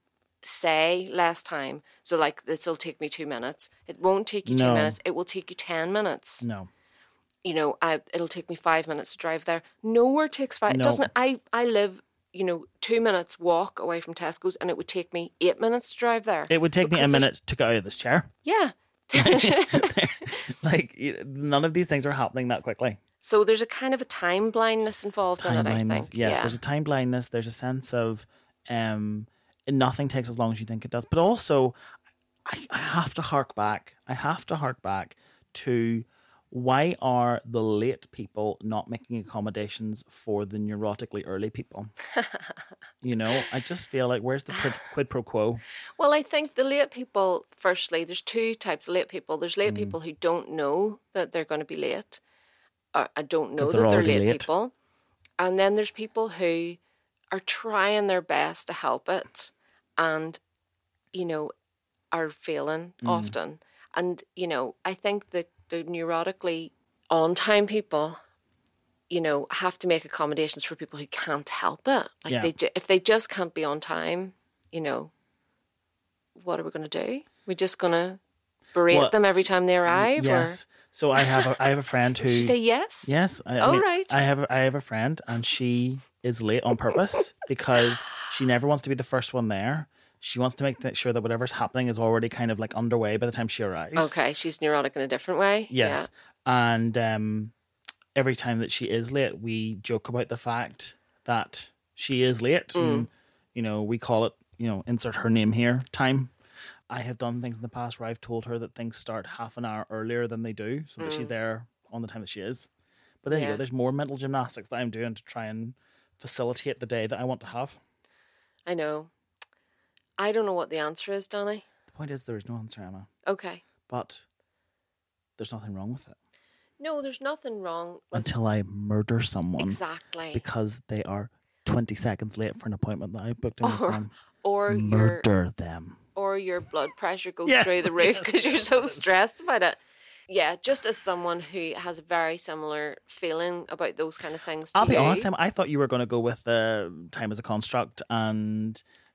say less time. So like, this will take me two minutes. It won't take you no. two minutes. It will take you ten minutes. No. You know, I, it'll take me five minutes to drive there. Nowhere takes five. No. Doesn't I? I live, you know, two minutes walk away from Tesco's, and it would take me eight minutes to drive there. It would take me a minute to get out of this chair. Yeah. Like, none of these things are happening that quickly. So there's a kind of a time blindness involved time in it, blindness, I think. yes, yeah. There's a time blindness. There's a sense of um, nothing takes as long as you think it does. But also, I, I have to hark back. I have to hark back to why are the late people not making accommodations for the neurotically early people? You know, I just feel like, where's the quid, quid pro quo? Well, I think the late people, firstly, there's two types of late people. There's late mm. people who don't know that they're going to be late, or I don't know they're that they're late, late people. And then there's people who are trying their best to help it and, you know, are failing mm. often. And, you know, I think the, the neurotically on-time people, you know, have to make accommodations for people who can't help it. Like, yeah. they ju- if they just can't be on time, you know, what are we going to do? We're just going to berate well, them every time they arrive? Yes. Or? So I have a, I have a friend who... Did you say yes? Yes. I, I oh, mean, right. I have, a, I have a friend, and she is late on purpose because she never wants to be the first one there. She wants to make th- sure that whatever's happening is already kind of like underway by the time she arrives. Okay, she's neurotic in a different way. Yes. Yeah. And um, every time that she is late, we joke about the fact that she is late. Mm. And, you know, we call it, you know, insert her name here, time. I have done things in the past where I've told her that things start half an hour earlier than they do, so that mm. she's there on the time that she is. But there yeah. you go. There's more mental gymnastics that I'm doing to try and facilitate the day that I want to have. I know. I don't know what the answer is, Danny. The point is, there is no answer, Emma. Okay. But there's nothing wrong with it. No, there's nothing wrong with until I murder someone. Exactly. Because they are twenty seconds late for an appointment that I booked in with or, them. Or murder your, them. Or your blood pressure goes yes, through the roof because yes. you're so stressed about it. Yeah, just as someone who has a very similar feeling about those kind of things to I'll be you. honest, Emma, I thought you were going to go with the uh, time as a construct and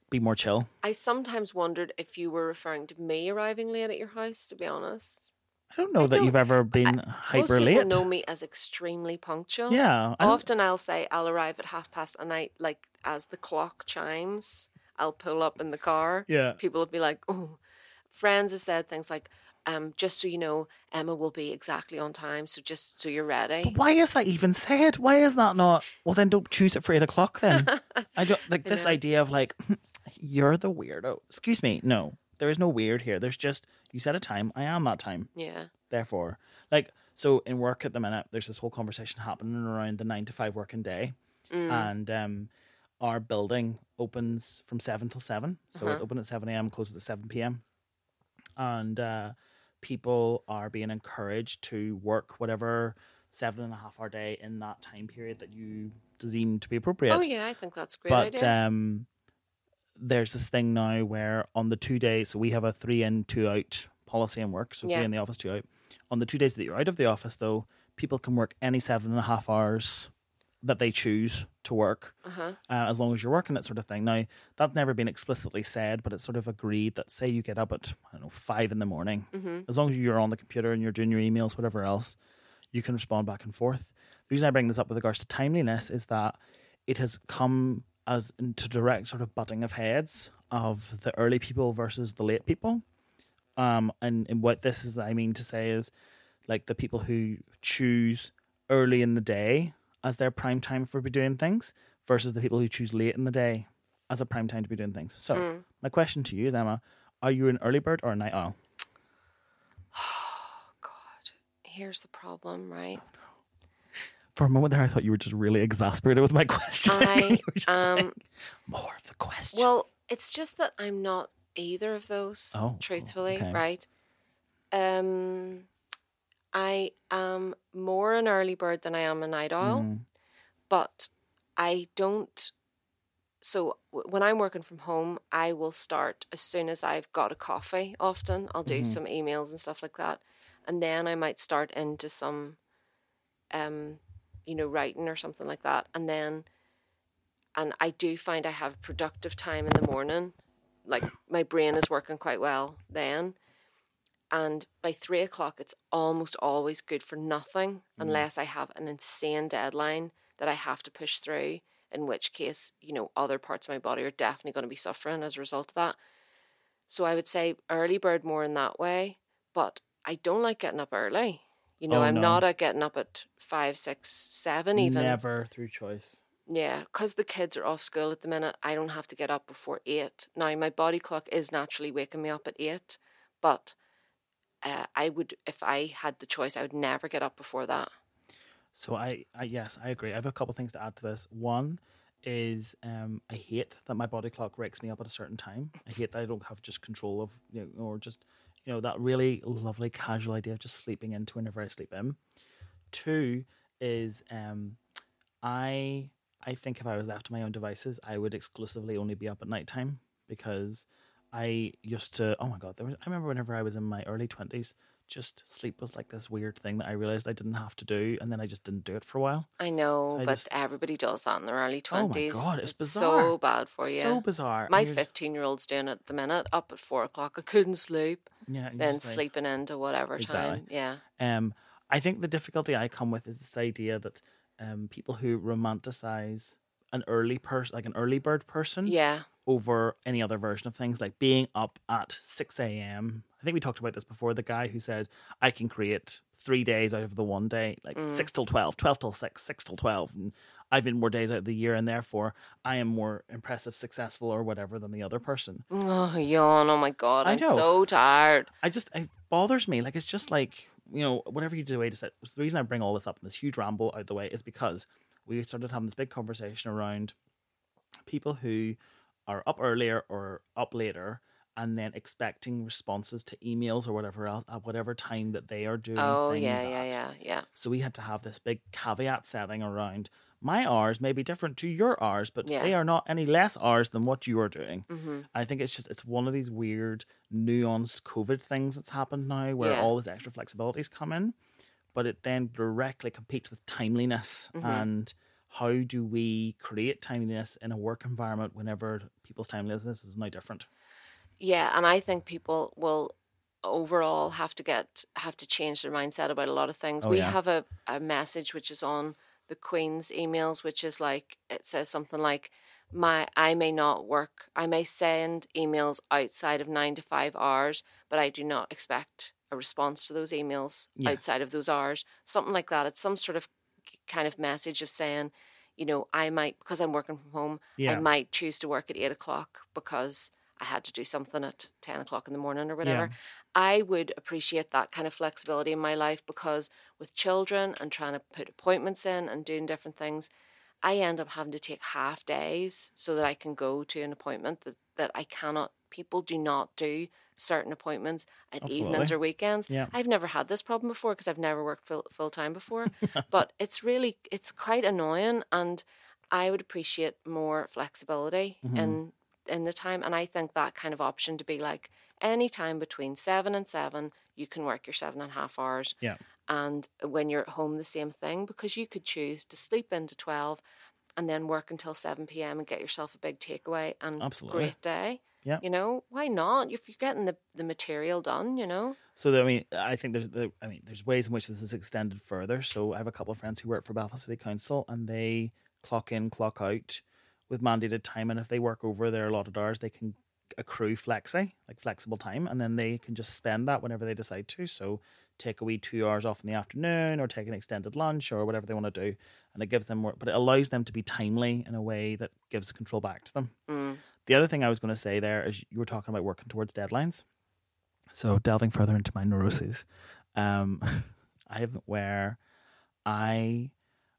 be more chill. I sometimes wondered if you were referring to me arriving late at your house, to be honest. I don't know I that don't- you've ever been I- hyper Most people late. know me as extremely punctual. Yeah. I don't- Often I'll say I'll arrive at half past, and I like as the clock chimes, I'll pull up in the car. Yeah. People will be like, "Oh." Friends have said things like, um, "Just so you know, Emma will be exactly on time, so just so you're ready." But why is that even said? Why is that not? Well, then don't choose it for eight o'clock. Then I don't like this know. idea of like you're the weirdo. Excuse me. No, there is no weird here. There's just you set a time. I am that time. Yeah. Therefore, like so in work at the minute, there's this whole conversation happening around the nine to five working day, Mm. and um, our building opens from seven till seven, so Uh-huh. it's open at seven a m, closes at seven p m, and uh, people are being encouraged to work whatever seven and a half hour day in that time period that you deem to be appropriate. Oh yeah, I think that's a great But idea. um, there's this thing now where on the two days, so we have a three in, two out policy in work, so Yeah. three in the office, two out. On the two days that you're out of the office, though, people can work any seven and a half hours that they choose to work, Uh-huh. uh, as long as you're working it, sort of thing. Now, that's never been explicitly said, but it's sort of agreed that say you get up at I don't know five in the morning, Mm-hmm. as long as you're on the computer and you're doing your emails, whatever else, you can respond back and forth. The reason I bring this up with regards to timeliness is that it has come as into direct sort of butting of heads of the early people versus the late people. Um, and, and what this is, I mean to say is like the people who choose early in the day as their prime time for be doing things versus the people who choose late in the day as a prime time to be doing things. So Mm. my question to you is, Emma, are you an early bird or a night owl? Oh God, here's the problem, right? For a moment there, I thought you were just really exasperated with my question. I You were just um. like, more of the questions. Well, it's just that I'm not either of those, Oh, truthfully, okay. right? Um, I am more an early bird than I am a night owl, Mm. but I don't. So w- when I'm working from home, I will start as soon as I've got a coffee. Often I'll do Mhm. some emails and stuff like that, and then I might start into some, um, you know, writing or something like that, and then. And I do find I have productive time in the morning. Like my brain is working quite well then. And by three o'clock, it's almost always good for nothing unless I have an insane deadline that I have to push through, in which case, you know, other parts of my body are definitely going to be suffering as a result of that. So I would say early bird more in that way, but I don't like getting up early. You know, Oh, I'm no. not at getting up at five, six, seven even. Never through choice. Yeah, because the kids are off school at the minute, I don't have to get up before eight. Now, my body clock is naturally waking me up at eight, but uh, I would, if I had the choice, I would never get up before that. So I, I yes, I agree. I have a couple of things to add to this. One is um, I hate that my body clock wakes me up at a certain time. I hate that I don't have just control of, you know, or just, you know, that really lovely casual idea of just sleeping into whenever I sleep in. Two is um, I I think if I was left to my own devices, I would exclusively only be up at nighttime because I used to. Oh my god, there was. I remember whenever I was in my early twenties, just sleep was like this weird thing that I realized I didn't have to do, and then I just didn't do it for a while. I know, So I but just- everybody does that in their early Oh my twenties. God, it's so bizarre. bad for you. So bizarre. My And you're just- fifteen-year-old's doing it at the minute, up at four o'clock. I couldn't sleep. yeah, and you're Then just like- sleeping into whatever Exactly. time. Yeah. Um, I think the difficulty I come with is this idea that um, people who romanticize an early person, like an early bird person, Yeah. over any other version of things, like being up at six a m. I think we talked about this before. The guy who said, I can create three days out of the one day, like Mm. six till twelve, twelve till six, six till twelve. And I've been more days out of the year, and therefore I am more impressive, successful, or whatever than the other person. Oh, yawn. Oh, my God. I I'm know. so tired. I just, it bothers me. Like, it's just like, you know, whatever you do away to set. The reason I bring all this up in this huge ramble out the way is because we started having this big conversation around people who are up earlier or up later and then expecting responses to emails or whatever else at whatever time that they are doing Oh, things yeah, at. yeah, yeah, yeah. So we had to have this big caveat setting around my hours may be different to your hours, but Yeah. they are not any less hours than what you are doing. Mm-hmm. I think it's just it's one of these weird nuanced COVID things that's happened now where Yeah. all this extra flexibilities come in, but it then directly competes with timeliness Mm-hmm. and how do we create timeliness in a work environment whenever people's timeliness is now different? Yeah, and I think people will overall have to get have to change their mindset about a lot of things. Oh, we yeah. have a, a message which is on the Queen's emails, which is like, it says something like, my I may not work, I may send emails outside of nine to five hours, but I do not expect a response to those emails Yes. outside of those hours. Something like that. It's some sort of kind of message of saying, you know, I might, because I'm working from home, Yeah. I might choose to work at eight o'clock because I had to do something at ten o'clock in the morning or whatever. Yeah. I would appreciate that kind of flexibility in my life, because with children and trying to put appointments in and doing different things, I end up having to take half days so that I can go to an appointment that, that I cannot. People do not do certain appointments at Absolutely. evenings or weekends. Yeah. I've never had this problem before because I've never worked full full time before. But it's really, it's quite annoying, and I would appreciate more flexibility Mm-hmm. in in the time. And I think that kind of option to be like, any time between seven and seven, you can work your seven and a half hours. Yeah. And when you're at home, the same thing, because you could choose to sleep into twelve and then work until seven p.m. and get yourself a big takeaway and Absolutely. great day. Yeah. You know, why not? If you're getting the, the material done, you know. So I mean, I think there's, there, I mean, there's ways in which this is extended further. So I have a couple of friends who work for Belfast City Council, and they clock in, clock out with mandated time, and if they work over their allotted hours, they can accrue flexi, like flexible time, and then they can just spend that whenever they decide to. So take a wee two hours off in the afternoon, or take an extended lunch, or whatever they want to do, and it gives them more, but it allows them to be timely in a way that gives the control back to them. Mm. The other thing I was going to say there is you were talking about working towards deadlines. So delving further into my neuroses, um, I have where I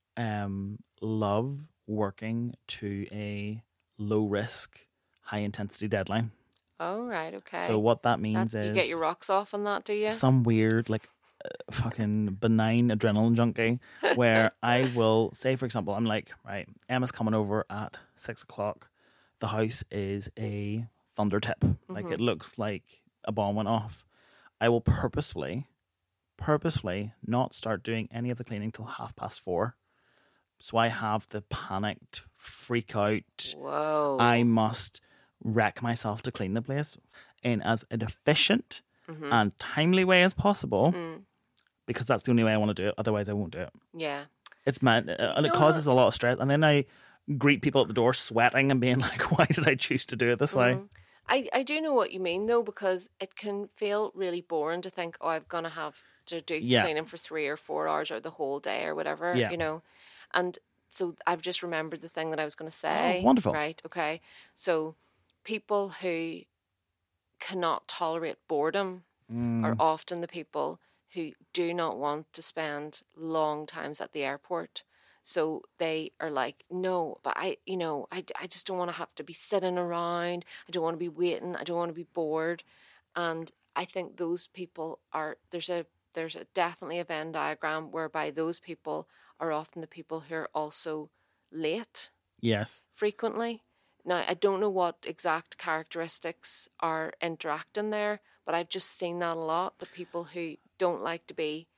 um love working to a low risk, high intensity deadline. Oh, right, okay. So what that means That's, is you get your rocks off on that, do you? some weird like uh, fucking benign adrenaline junkie where I will say, for example, I'm like, right, Emma's coming over at six o'clock. The house is a thunder tip. Like Mm-hmm. it looks like a bomb went off. I will purposefully, purposefully not start doing any of the cleaning till half past four. So I have the panicked freak out. Whoa. I must wreck myself to clean the place in as an efficient Mm-hmm. and timely way as possible, Mm. because that's the only way I want to do it. Otherwise, I won't do it. Yeah. It's meant, uh, and it know causes a lot of stress. And then I greet people at the door sweating and being like, "Why did I choose to do it this way?" Mhm. I, I do know what you mean, though, because it can feel really boring to think, oh, I'm going to have to do Yeah. cleaning for three or four hours or the whole day or whatever, Yeah. you know. And so I've just remembered the thing that I was going to say. Oh, wonderful. Right, okay. So people who cannot tolerate boredom Mm. are often the people who do not want to spend long times at the airport. So they are like, no, but I, you know, I, I just don't want to have to be sitting around. I don't want to be waiting. I don't want to be bored. And I think those people are, there's a, there's a definitely a Venn diagram whereby those people are often the people who are also late Yes. frequently. Now, I don't know what exact characteristics are interacting there, but I've just seen that a lot. The people who don't like to be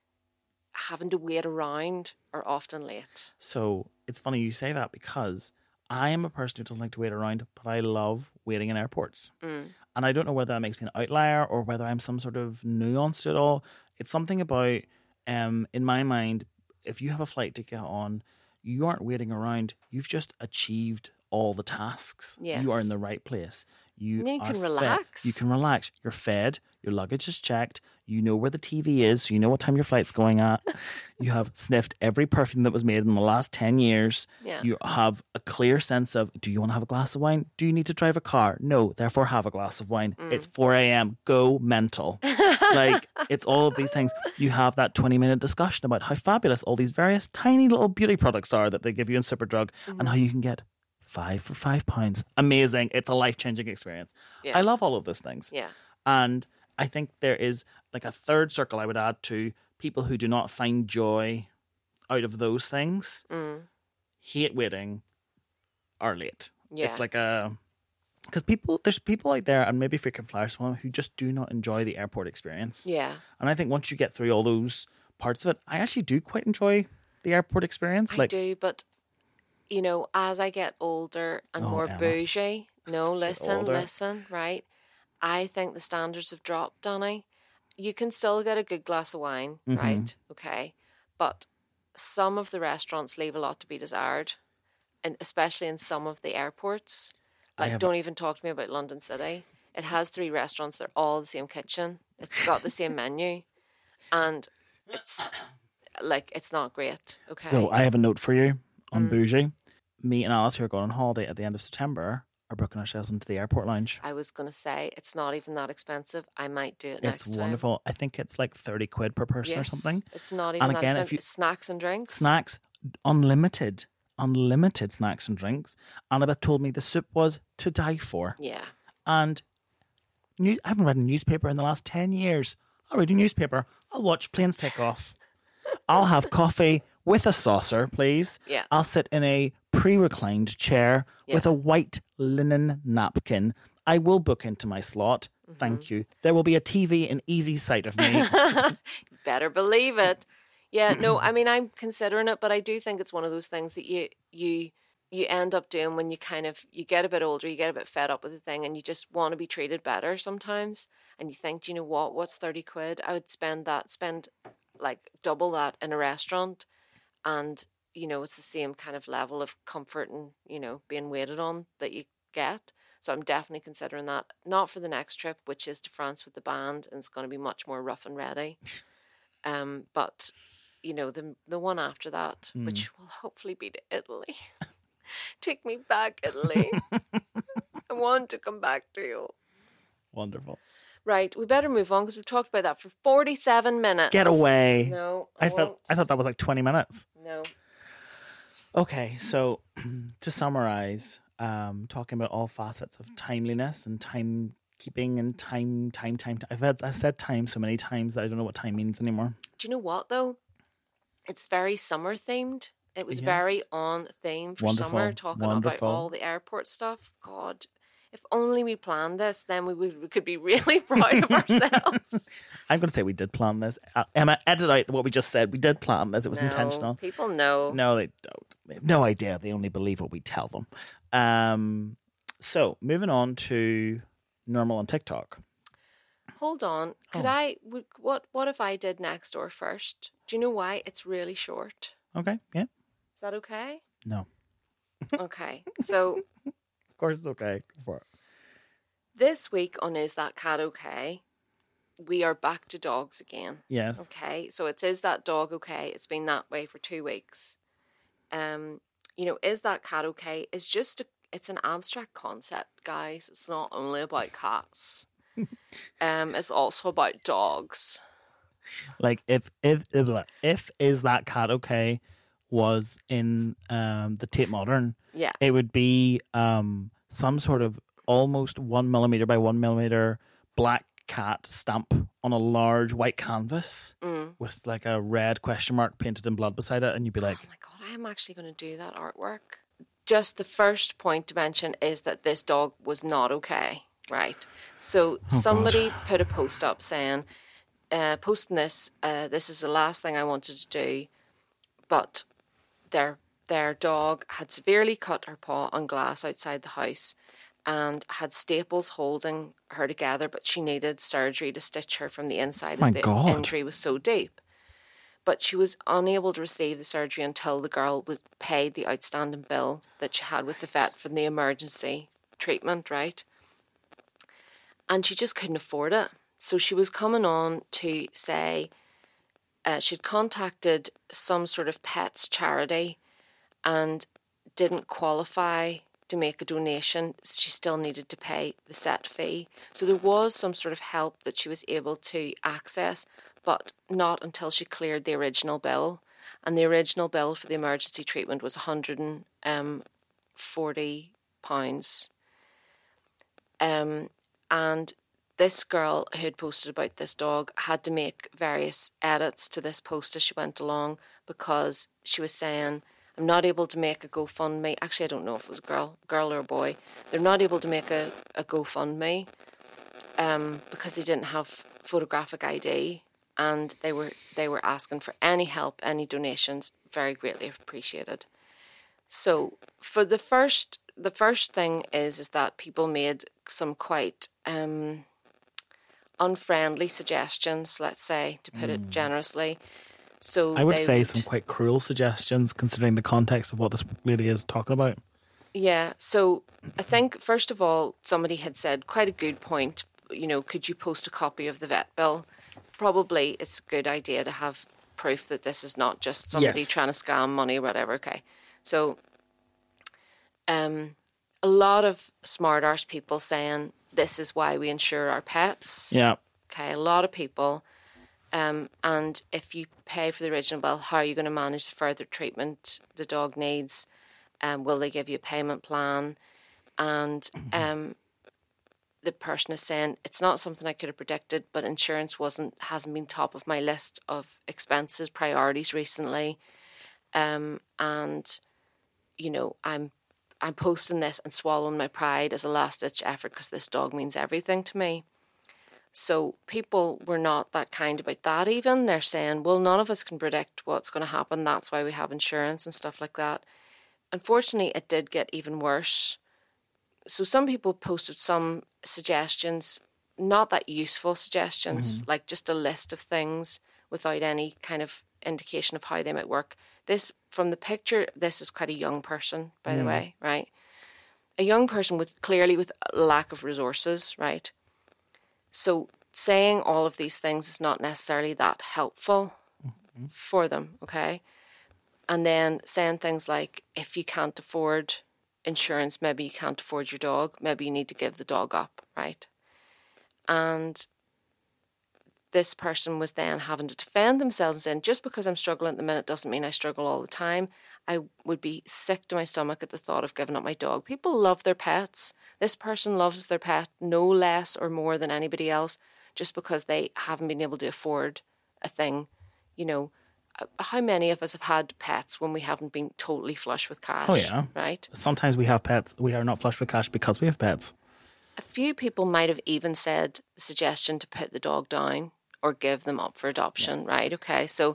having to wait around are often late. So it's funny you say that, because I am a person who doesn't like to wait around, but I love waiting in airports. Mm. And I don't know whether that makes me an outlier or whether I'm some sort of nuanced at all. It's something about, um, in my mind, if you have a flight ticket on, you aren't waiting around. You've just achieved all the tasks. Yes. You are in the right place. You, And then you are can fed. relax. You can relax. You're fed. Your luggage is checked. You know where the T V is, so you know what time your flight's going at. You have sniffed every perfume that was made in the last ten years. Yeah. You have a clear sense of, do you want to have a glass of wine? Do you need to drive a car? No, therefore have a glass of wine. Mm. It's four a.m. Go mental. Like, it's all of these things. You have that twenty minute discussion about how fabulous all these various tiny little beauty products are that they give you in Superdrug, Mm-hmm. and how you can get five for five pounds. Amazing. It's a life-changing experience. Yeah. I love all of those things. Yeah. And I think there is like a third circle I would add to people who do not find joy out of those things, Mm. hate waiting, are late. Yeah. It's like a... Because people, there's people out there, and maybe frequent flyers, who just do not enjoy the airport experience. Yeah. And I think once you get through all those parts of it, I actually do quite enjoy the airport experience. I Like, do, but you know, as I get older and Oh, more Emma. bougie, no, listen, older. listen, right? I think the standards have dropped, Danny. You can still get a good glass of wine, Mm-hmm. right? Okay. But some of the restaurants leave a lot to be desired, and especially in some of the airports. I Like, have- don't even talk to me about London City. It has three restaurants. They're all the same kitchen. It's got the same menu. And it's, like, it's not great, okay? So I have a note for you on Mm. bougie. Me and Alice, who are going on holiday at the end of September, are booking ourselves into the airport lounge. I was going to say, it's not even that expensive. I might do it It's next time. wonderful. I think it's like thirty quid per person or Yes, something. it's not even And that again, expensive. if you- It's snacks and drinks. Snacks, unlimited, unlimited snacks and drinks. Annabeth told me the soup was to die for. Yeah. And new, I haven't read a newspaper in the last ten years. I'll read a newspaper. I'll watch planes take off. I'll have coffee with a saucer, please. Yeah. I'll sit in a pre-reclined chair Yeah. with a white linen napkin. I will book into my slot. Mm-hmm. Thank you. There will be a T V in easy sight of me. Better believe it. Yeah, no, I mean, I'm considering it, but I do think it's one of those things that you you you end up doing when you kind of, you get a bit older, you get a bit fed up with the thing, and you just want to be treated better sometimes. And you think, do you know what, what's thirty quid? I would spend that, spend like double that in a restaurant. And, you know, it's the same kind of level of comfort and, you know, being waited on that you get. So I'm definitely considering that. Not for the next trip, which is to France with the band, and it's going to be much more rough and ready. Um, but, you know, the the one after that, Mm. which will hopefully be to Italy. Take me back, Italy. I want to come back to you. Wonderful. Right, we better move on because we've talked about that for forty-seven minutes. Get away. No, I, I thought won't. I thought that was like twenty minutes. No. Okay, so to summarize, um, talking about all facets of timeliness and timekeeping and time, time, time. I've had, I said time so many times that I don't know what time means anymore. Do you know what, though? It's very summer themed. It was Yes. very on theme for Wonderful, summer, talking wonderful. about all the airport stuff. God, if only we planned this, then we, would, we could be really proud of ourselves. I'm going to say we did plan this. Uh, Emma, edit out what we just said. We did plan this. It was No, intentional. People know. No, they don't. They have no idea. They only believe what we tell them. Um, so, moving on to normal on TikTok. Hold on. Could Oh. I, would, what, what if I did next door first? Do you know why? It's really short. Okay, yeah. Is that okay? No. Okay. So Of course it's okay. Go for it. this week on Is That Cat Okay? We are back to dogs again. Yes. Okay, so it is that dog okay? It's been that way for two weeks. Um, you know, is that cat okay? It's just a, it's an abstract concept, guys. It's not only about cats. um, it's also about dogs. Like if if if, if Is That Cat Okay was in um the Tate Modern, Yeah, it would be um some sort of almost one millimeter by one millimeter black cat stamp on a large white canvas Mm. with like a red question mark painted in blood beside it, and you'd be like, Oh my god, I am actually going to do that artwork. Just the first point to mention is that this dog was not okay, right? So somebody put a post up saying, uh, posting this, uh, this is the last thing I wanted to do, but their their dog had severely cut her paw on glass outside the house and had staples holding her together, but she needed surgery to stitch her from the inside My as the God. injury was so deep. But she was unable to receive the surgery until the girl was paid the outstanding bill that she had with the vet for the emergency treatment, right? And she just couldn't afford it. So she was coming on to say uh, she'd contacted some sort of pets charity and didn't qualify to make a donation. She still needed to pay the set fee. So there was some sort of help that she was able to access, but not until she cleared the original bill. And the original bill for the emergency treatment was one hundred forty pounds. Um, and this girl who had posted about this dog had to make various edits to this post as she went along, because she was saying, I'm not able to make a GoFundMe. Actually, I don't know if it was a girl, girl or a boy. They're not able to make a, a GoFundMe um, because they didn't have photographic I D, and they were they were asking for any help, any donations, very greatly appreciated. So for the first, the first thing is is that people made some quite um, unfriendly suggestions, let's say, to put mm. it generously. So I would they say would, some quite cruel suggestions, considering the context of what this lady is talking about. Yeah. So I think, first of all, somebody had said quite a good point. You know, could you post a copy of the vet bill? Probably it's a good idea to have proof that this is not just somebody Yes. trying to scam money or whatever. Okay. So um, a lot of smart arse people saying this is why we insure our pets. Yeah. Okay. A lot of people. Um, and if you pay for the original bill, how are you going to manage the further treatment the dog needs? Um, will they give you a payment plan? And um, the person is saying it's not something I could have predicted, but insurance wasn't hasn't been top of my list of expenses priorities recently. Um, and you know, I'm I'm posting this and swallowing my pride as a last ditch effort because this dog means everything to me. So people were not that kind about that even. They're saying, well, none of us can predict what's going to happen. That's why we have insurance and stuff like that. Unfortunately, it did get even worse. So some people posted some suggestions, not that useful suggestions, mm-hmm. like just a list of things without any kind of indication of how they might work. This, from the picture, this is quite a young person, by mm. the way, right? A young person with clearly with a lack of resources, right? So saying all of these things is not necessarily that helpful mm-hmm. for them, okay? And then saying things like, if you can't afford insurance, maybe you can't afford your dog, maybe you need to give the dog up, right? And this person was then having to defend themselves and saying, just because I'm struggling at the minute doesn't mean I struggle all the time. I would be sick to my stomach at the thought of giving up my dog. People love their pets. This person loves their pet no less or more than anybody else just because they haven't been able to afford a thing. You know, how many of us have had pets when we haven't been totally flush with cash? Oh, yeah. Right? Sometimes we have pets. We are not flush with cash because we have pets. A few people might have even said the suggestion to put the dog down or give them up for adoption, yeah. right? Okay, so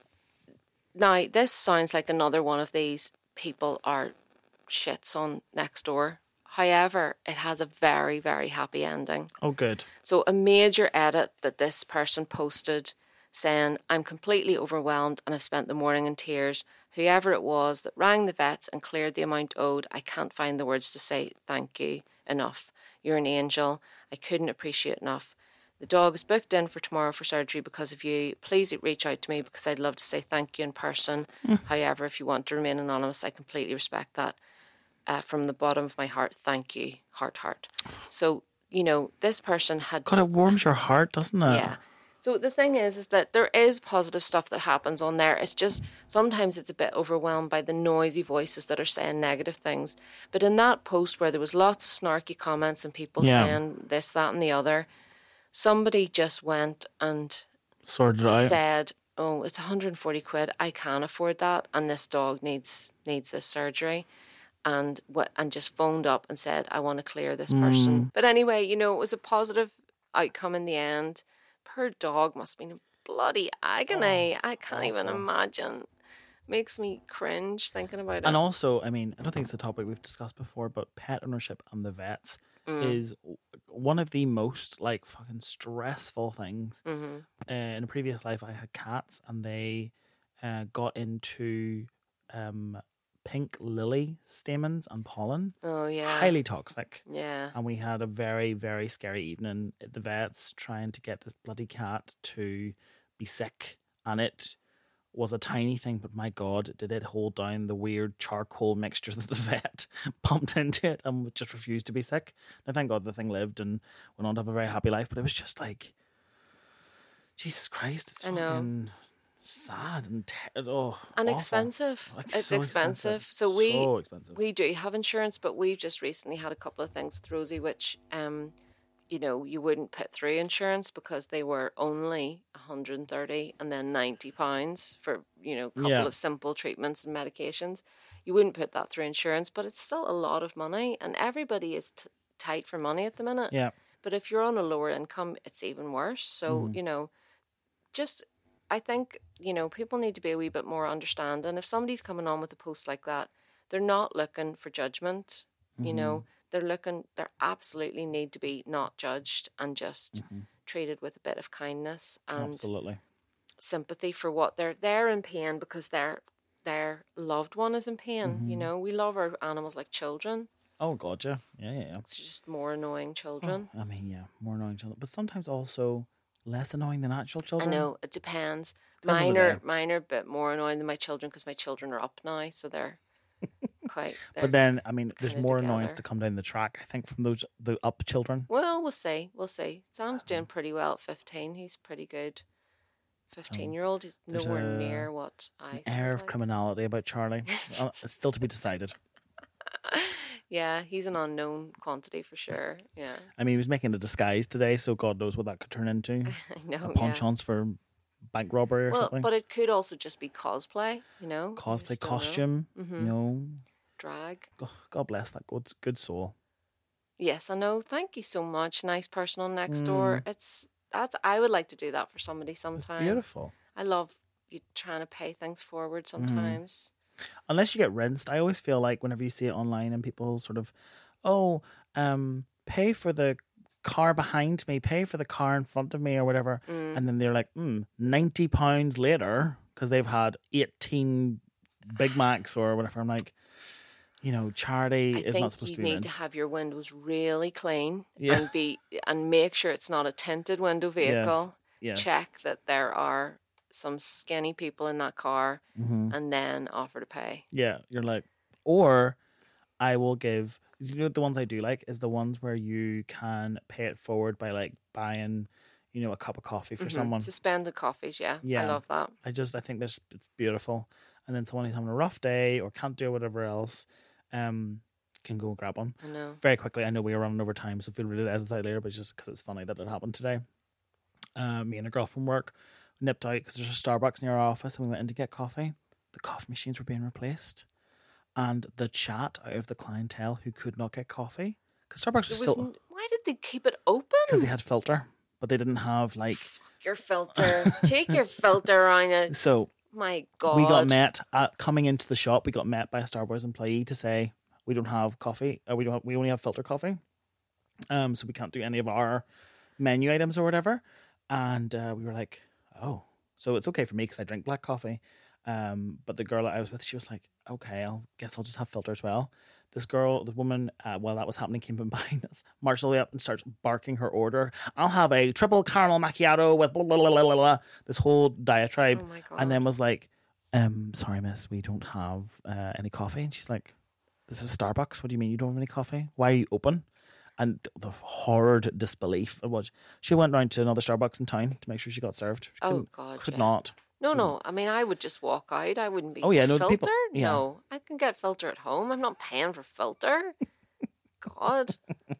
now this sounds like another one of these people are shits on Nextdoor. However, it has a very, very happy ending. Oh, good. So a major edit that this person posted saying, I'm completely overwhelmed and I've spent the morning in tears. Whoever it was that rang the vets and cleared the amount owed, I can't find the words to say thank you enough. You're an angel. I couldn't appreciate enough. The dog is booked in for tomorrow for surgery because of you. Please reach out to me because I'd love to say thank you in person. Mm. However, if you want to remain anonymous, I completely respect that. Uh, from the bottom of my heart, thank you. Heart, heart. So, you know, this person had... God, it warms your heart, doesn't it? Yeah. So the thing is, is that there is positive stuff that happens on there. It's just sometimes it's a bit overwhelmed by the noisy voices that are saying negative things. But in that post where there was lots of snarky comments and people yeah. saying this, that and the other, somebody just went and Sorted out. said, oh, it's one hundred forty quid. I can't afford that. And this dog needs needs this surgery. And what and just phoned up and said, I want to clear this person. Mm. But anyway, you know, it was a positive outcome in the end. Her dog must have been in bloody agony. Oh, I can't awful. even imagine. Makes me cringe thinking about it. And also, I mean, I don't think it's a topic we've discussed before, but pet ownership and the vets mm. is one of the most like fucking stressful things. Mm-hmm. Uh, in a previous life, I had cats, and they uh, got into um, pink lily stamens and pollen. Oh yeah, highly toxic. Yeah, and we had a very very scary evening at the vets trying to get this bloody cat to be sick, and it was a tiny thing, but my God, did it hold down the weird charcoal mixture that the vet pumped into it and just refused to be sick. Now, thank God the thing lived and went on to have a very happy life, but it was just like, Jesus Christ, it's I fucking know. sad and te- oh, and awful. expensive. Like, it's so expensive. expensive. So we so expensive. we do have insurance, but we've just recently had a couple of things with Rosie, which um, you know, you wouldn't put through insurance because they were only one hundred thirty and then ninety pounds for, you know, a couple Yeah. of simple treatments and medications. You wouldn't put that through insurance, but it's still a lot of money, and everybody is t- tight for money at the minute. Yeah. But if you're on a lower income, it's even worse. So, Mm. you know, just, I think, you know, people need to be a wee bit more understanding. If somebody's coming on with a post like that, they're not looking for judgment. Mm-hmm. You know, they're looking, they absolutely need to be not judged and just mm-hmm. treated with a bit of kindness and Absolutely. sympathy for what they're, they're in pain because their, their loved one is in pain. Mm-hmm. You know, we love our animals like children. Oh, God, yeah. Yeah, yeah, yeah. It's just more annoying children. Oh, I mean, yeah, more annoying children. But sometimes also less annoying than actual children. I know, it depends. depends mine, are, mine are a bit more annoying than my children because my children are up now, so they're quite... They're but then, I mean, there's more together. annoyance to come down the track, I think, from those the up children. Well, we'll see. We'll see. Sam's doing pretty well at fifteen. He's pretty good. fifteen-year-old is nowhere a, near what I an air of like. criminality about Charlie. It's still to be decided. Yeah, he's an unknown quantity for sure. Yeah. I mean, he was making a disguise today, so God knows what that could turn into. I know. A penchant yeah. for bank robbery or well, something. But it could also just be cosplay, you know? Cosplay, costume, know. Mm-hmm. you know. Drag. God bless that good, good soul. Yes, I know. Thank you so much. Nice person on Nextdoor. Mm. It's that's. I would like to do that for somebody sometime. It's beautiful. I love you trying to pay things forward sometimes. Mm. Unless you get rinsed, I always feel like whenever you see it online and people sort of, oh, um, pay for the car behind me, pay for the car in front of me or whatever. Mm. And then they're like, mm, ninety pounds later because they've had eighteen Big Macs or whatever. I'm like, you know, charity I is not supposed to be you need rinsed. to have your windows really clean yeah. and be and make sure it's not a tinted window vehicle. Yes. Yes. Check that there are some skinny people in that car mm-hmm. and then offer to pay. Yeah, you're like, or I will give, you know, the ones I do like is the ones where you can pay it forward by like buying, you know, a cup of coffee for mm-hmm. someone. Suspended coffees, yeah. Yeah. I love that. I just, I think that's it's beautiful. And then someone who's having a rough day or can't do whatever else um, can go and grab one. I know. Very quickly, I know we are running over time, so feel free to edit this out later, but it's just because it's funny that it happened today. Uh, me and a girl from work nipped out because there's a Starbucks near our office and we went in to get coffee. The coffee machines were being replaced and the chat out of the clientele who could not get coffee because Starbucks was, was still n- why did they keep it open? Because they had filter but they didn't have like Fuck your filter. Take your filter on it. So my God, we got met at, coming into the shop we got met by a Starbucks employee to say we don't have coffee uh, we don't have, we only have filter coffee um so we can't do any of our menu items or whatever. And uh, we were like, oh, so it's okay for me because I drink black coffee. Um, but the girl that I was with, she was like, okay, I guess I'll just have filter as well. This girl, the woman, uh, while that was happening, came behind us, marched all the way up and starts barking her order. I'll have a triple caramel macchiato with blah, blah, blah, blah, blah, this whole diatribe. Oh my God. And then was like, um, sorry, miss, we don't have uh, any coffee. And she's like, this is Starbucks. What do you mean you don't have any coffee? Why are you open? And the horrid disbelief of what she went round to another Starbucks in town to make sure she got served. She oh God, could yeah. not. No, no. I mean, I would just walk out. I wouldn't be. Oh yeah, no. Filter? People, yeah. No, I can get filter at home. I'm not paying for filter. God,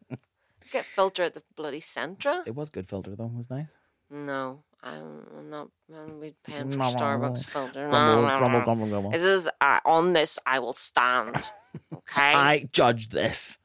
get filter at the bloody Centra. It was good filter though. It was nice. No, I'm, I'm not. I'm be paying for no, Starbucks no. filter. Grumble, no, no, grumble, no. grumble, grumble. This is uh, on this. I will stand. Okay. I judge this.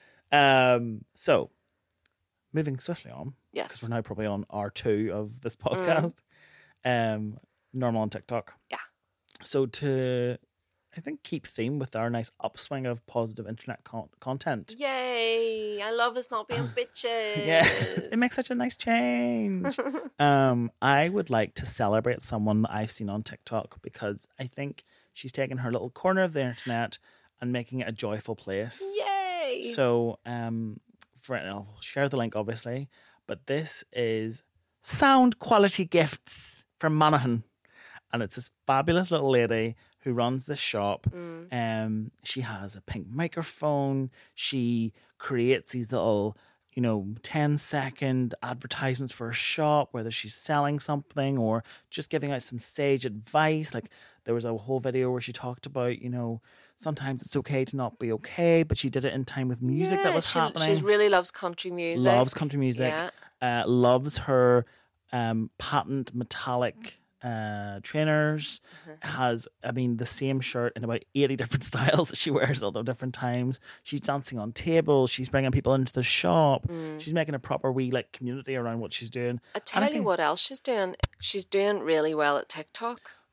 Um. So. Moving swiftly on, yes, because we're now probably on R two of this podcast. Mm. Um, normal on TikTok. Yeah. So to, I think, keep theme with our nice upswing of positive internet con- content. Yay! I love us not being bitches. Yes, it makes such a nice change. um, I would like to celebrate someone that I've seen on TikTok because I think she's taken her little corner of the internet and making it a joyful place. Yay! So, um. For, I'll share the link, obviously, but this is Sound Quality Gifts from Monaghan, and it's this fabulous little lady who runs this shop. Mm. Um, she has a pink microphone. She creates these little, you know, ten second advertisements for a shop, whether she's selling something or just giving out some sage advice. Like there was a whole video where she talked about, you know, sometimes it's okay to not be okay, but she did it in time with music yeah, that was she, happening. She really loves country music. Loves country music. Yeah. Uh, loves her um, patent metallic uh, trainers. Mm-hmm. Has, I mean, the same shirt in about eighty different styles that she wears at different times. She's dancing on tables. She's bringing people into the shop. Mm. She's making a proper wee like community around what she's doing. I tell I you think, what else she's doing. She's doing really well at TikTok.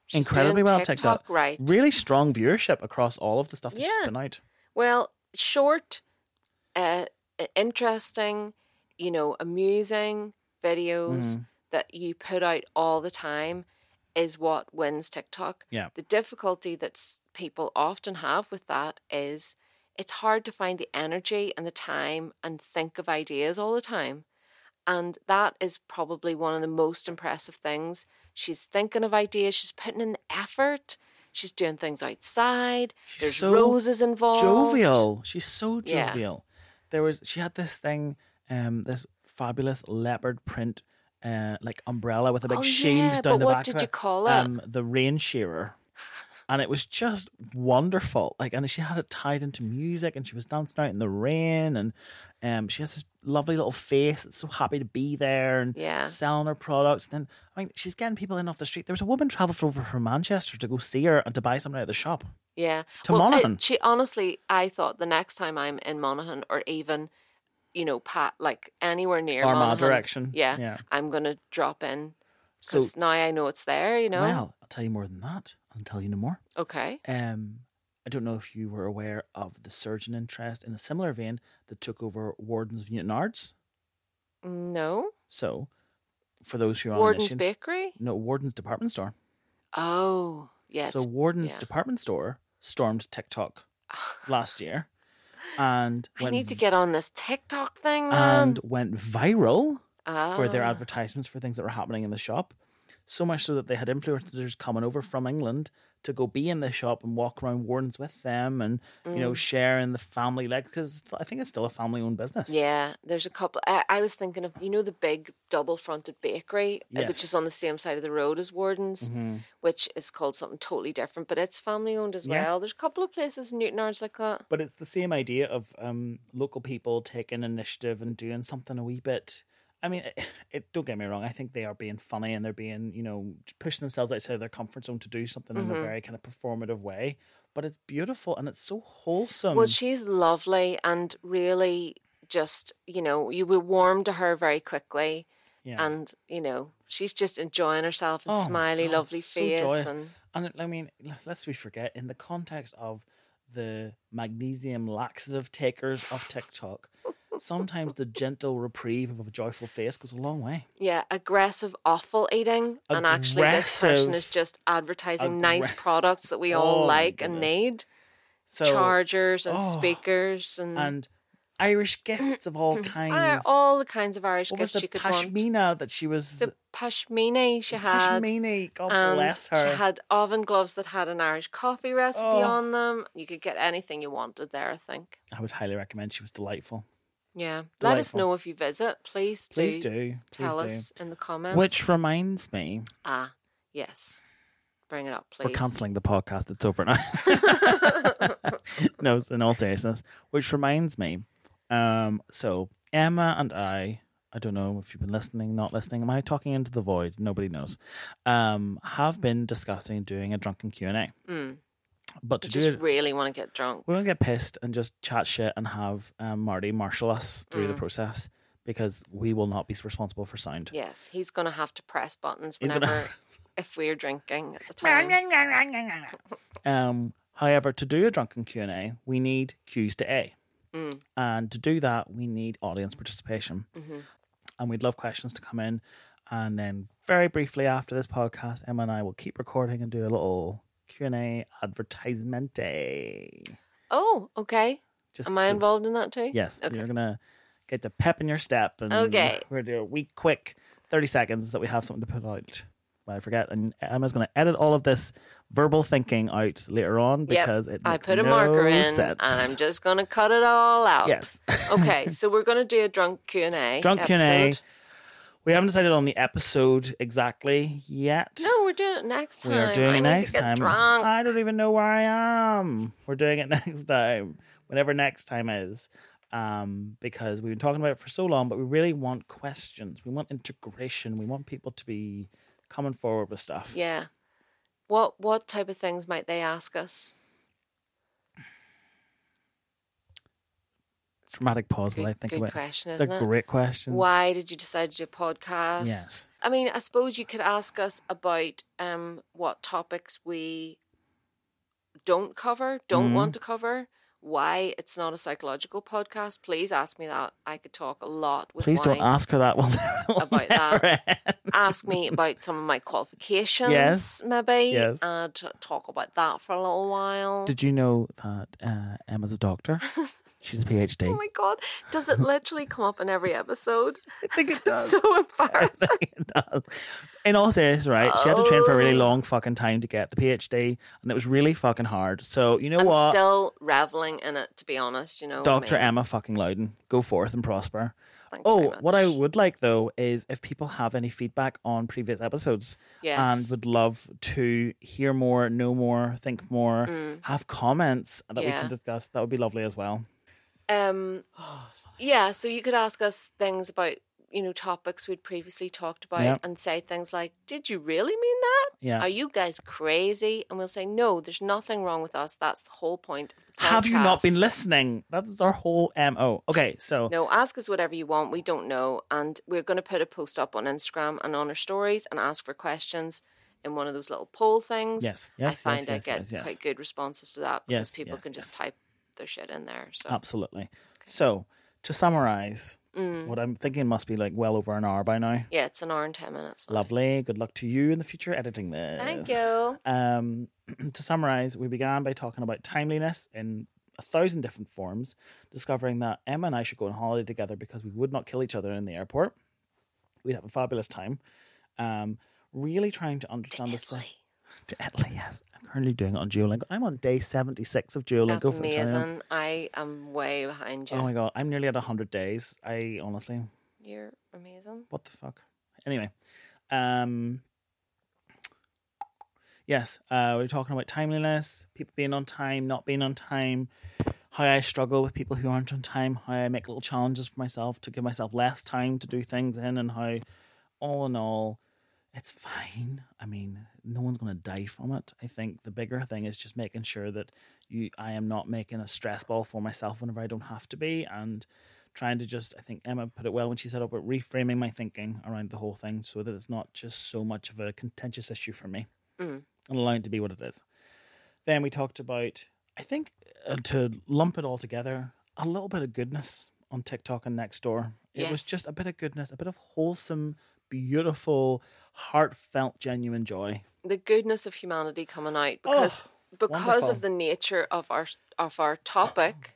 She's incredibly doing well TikTok, TikTok. right? Really strong viewership across all of the stuff that Yeah. she's been out. Well, short, uh, interesting, you know, amusing videos Mhm. that you put out all the time is what wins TikTok. Yeah. The difficulty that s- people often have with that is it's hard to find the energy and the time and think of ideas all the time. And that is probably one of the most impressive things. She's thinking of ideas, she's putting in the effort, she's doing things outside, She's there's so roses involved. Jovial. She's so Yeah. jovial. There was she had this thing, um, this fabulous leopard print, uh, like umbrella with a big Oh, shield yeah, down but the what back did of you it. call it? Um, the rain shearer. And it was just wonderful. Like, and she had it tied into music, and she was dancing out in the rain, and um, she has this lovely little face that's so happy to be there and Yeah. selling her products. Then, I mean, she's getting people in off the street. There was a woman travelled over from Manchester to go see her and to buy something out of the shop. Yeah. To well, Monaghan. It, she honestly, I thought the next time I'm in Monaghan or even, you know, pat like anywhere near Armagh Monaghan, direction. Yeah, Yeah. I'm gonna drop in So, because now I know it's there. You know. well, I'll tell you more than that. I'll tell you no more. Okay. Um, I don't know if you were aware of the surge in interest in a similar vein that took over Wardens of Newton Ards. No. So, for those who are Warden's uninitiated- Bakery. No, Warden's department store. Oh yes. So Warden's yeah. department store stormed TikTok last year, and I went need to v- get on this TikTok thing, man. and went viral for their Ah. advertisements for things that were happening in the shop. So much so that they had influencers coming over from England to go be in the shop and walk around Wardens with them, and you know, Mm. share in the family, like, because I think it's still a family-owned business. Yeah, there's a couple. I, I was thinking of, you know, the big double-fronted bakery, uh, which Yes. is on the same side of the road as Warden's, Mhm. which is called something totally different, but it's family-owned as Yeah. well. There's a couple of places in Newton Ards like that. But it's the same idea of um, local people taking initiative and doing something a wee bit. I mean, it, it, don't get me wrong. I think they are being funny and they're being, you know, pushing themselves outside their comfort zone to do something in a Mhm. very kind of performative way. But it's beautiful and it's so wholesome. Well, she's lovely and really just, you know, you were warm to her very quickly. yeah. And, you know, she's just enjoying herself and Oh my smiley, God, lovely so face. joyous. And And it- I mean, lest we forget, in the context of the magnesium laxative takers of TikTok, sometimes the gentle reprieve of a joyful face goes a long way. yeah, aggressive, awful eating. And actually, this person is Aggressive. just advertising nice Aggressive. products that we Oh all my like and goodness. need. So, Chargers and oh, speakers and, and Irish gifts of all Ah, kinds. all the kinds of Irish What was gifts the you could want. pashmina that she was? The pashmini she had. Pashmini, God And bless her. she had oven gloves that had an Irish coffee recipe Oh. on them. You could get anything you wanted there, I think. I would highly recommend. She was delightful. Yeah. Let us Delightful. know if you visit. Please do. Please do. Please Tell do. us in the comments. Which reminds me, Ah, yes. Bring it up, please. we're cancelling the podcast. It's over now. No, in all seriousness. Which reminds me, um, so Emma and I, I don't know if you've been listening, not listening. Am I talking into the void? Nobody knows. Um, have been discussing doing a drunken Q and A. Mm. But to I do just it, really want to get drunk. we're gonna get pissed and just chat shit and have um, Marty marshal us through the Mm. process because we will not be responsible for sound. Yes, he's going to have to press buttons He's whenever, gonna- if we're drinking at the time. Um, however, to do a drunken Q and A, we need Q's to A. Mm. And to do that, we need audience participation. Mhm. And we'd love questions to come in. And then very briefly after this podcast, Emma and I will keep recording and do a little Q and A advertisement day. Oh, okay. Just Am I so- involved in that too? Yes. Okay. You're going to get the pep in your step. And Okay. we're going to do a wee quick thirty seconds that we have something to put out. But I forget. And Emma's going to edit all of this verbal thinking out later on because it I makes put a no marker in sense. and I'm just going to cut it all out. Yes. Okay, so we're going to do a drunk Q and A. Drunk Q and A. episode. We haven't decided on the episode exactly yet. No, we're doing it next time. We are doing I it need next to get time. Drunk. I don't even know where I am. We're doing it next time, whenever next time is. Um, because we've been talking about it for so long, but we really want questions. We want integration. We want people to be coming forward with stuff. Yeah. What what type of things might they ask us? Dramatic pause while I think Good about it. question, It's isn't a it? great question. Why did you decide to do a podcast? Yes. I mean, I suppose you could ask us about um, what topics we don't cover, don't Mm. want to cover, why it's not a psychological podcast. Please ask me that. I could talk a lot with Please why don't ask her that. We'll, we'll about never that. end. Ask me about some of my qualifications, Yes. maybe, Yes. and t- talk about that for a little while. Did you know that uh, Emma's a doctor? She's a PhD. Oh my God. Does it literally come up in every episode? I think it It's does. so I embarrassing. think it does. In all seriousness, right? She had to train for a really Oh. long fucking time to get the PhD, and it was really fucking hard. So you know I'm what? still reveling in it, to be honest. You know, Doctor I mean, Emma fucking Loudon, go forth and prosper. thanks Oh, very much. what I would like though is if people have any feedback on previous episodes Yes. and would love to hear more, know more, think more, have comments that we Mm. Yeah. can discuss, that would be lovely as well. Um, yeah, so you could ask us things about, you know, topics we'd previously talked about Yeah. and say things like, did you really mean that? Yeah. Are you guys crazy? And we'll say, no, there's nothing wrong with us. That's the whole point of the podcast. Have you not been listening? That's our whole M O. Okay, so No, ask us whatever you want. We don't know. And we're going to put a post up on Instagram and on our stories and ask for questions in one of those little poll things. Yes, yes, I find yes, I yes, get yes, yes. quite good responses to that because Yes, people yes, can just yes. type their shit in there. So absolutely. So to summarize, Mm. what I'm thinking must be like well over an hour by now. yeah, it's an hour and ten minutes. now. Lovely. Good luck to you in the future editing this. Thank you. Um, to summarize, we began by talking about timeliness in a thousand different forms, discovering that Emma and I should go on holiday together because we would not kill each other in the airport. We'd have a fabulous time. Um, really trying to understand the Italy. to Italy. Yes, I'm currently doing it on Duolingo. I'm on day seventy-six of Duolingo. That's for Italian. amazing. I am way behind you. Oh my god, I'm nearly at one hundred days. I honestly, You're amazing. what the fuck? Anyway, um, yes, uh, we're talking about timeliness, people being on time, not being on time, how I struggle with people who aren't on time, how I make little challenges for myself to give myself less time to do things in, and how, all in all, it's fine. I mean, no one's going to die from it. I think the bigger thing is just making sure that you, I am not making a stress ball for myself whenever I don't have to be, and trying to just, I think Emma put it well when she said about reframing my thinking around the whole thing so that it's not just so much of a contentious issue for me Mm. and allowing it to be what it is. Then we talked about, I think, uh, to lump it all together, a little bit of goodness on TikTok and Nextdoor. It was Yes. just a bit of goodness, a bit of wholesome, beautiful, heartfelt, genuine joy. The goodness of humanity coming out because because wonderful. of the nature of our of our topic,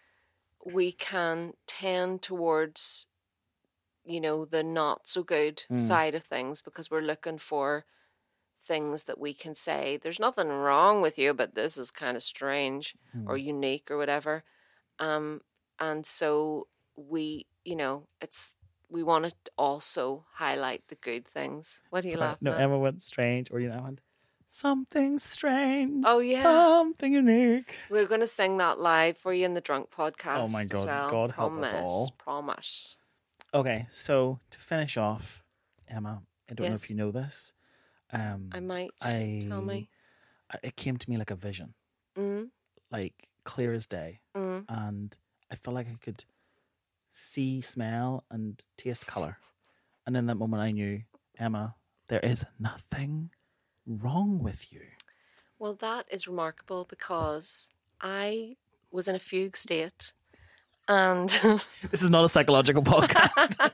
we can tend towards, you know, the not so good Mm. side of things because we're looking for things that we can say, there's nothing wrong with you, but this is kind of strange Hmm. or unique or whatever. Um, and so we, you know, it's we want to also highlight the good things. What are you Sorry, laughing no, at? Emma went strange, or you know, went something strange. Oh, yeah. something unique. We're going to sing that live for you in the Drunk Podcast. Oh my as God, well. God help us Promise, all. Promise. Okay, so to finish off, Emma, I don't know Yes. if you know this. Um, I might. I, Tell me. I- It came to me like a vision, Mm, like clear as day, mm. and I felt like I could see, smell, and taste color. And in that moment, I knew, Emma, there is nothing wrong with you. Well, that is remarkable because I was in a fugue state and This is not a psychological podcast.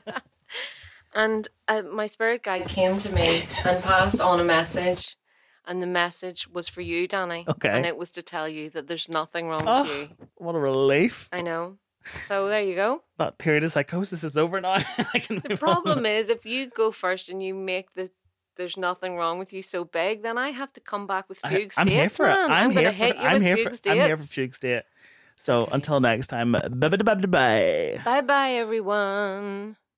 and uh, my spirit guide came to me and passed on a message. And the message was for you, Danny. Okay. And it was to tell you that there's nothing wrong Oh, with you. what a relief. I know. So there you go. That period of psychosis is over now. I can The move problem on. is if you go first and you make the there's nothing wrong with you so big, then I have to come back with I- fugue I'm here states, for it. man. I'm, going here to for hit it. you I'm with here fugue for states. I'm here for fugue state. So Okay. until next time, bye bye bye bye. Bye bye, everyone.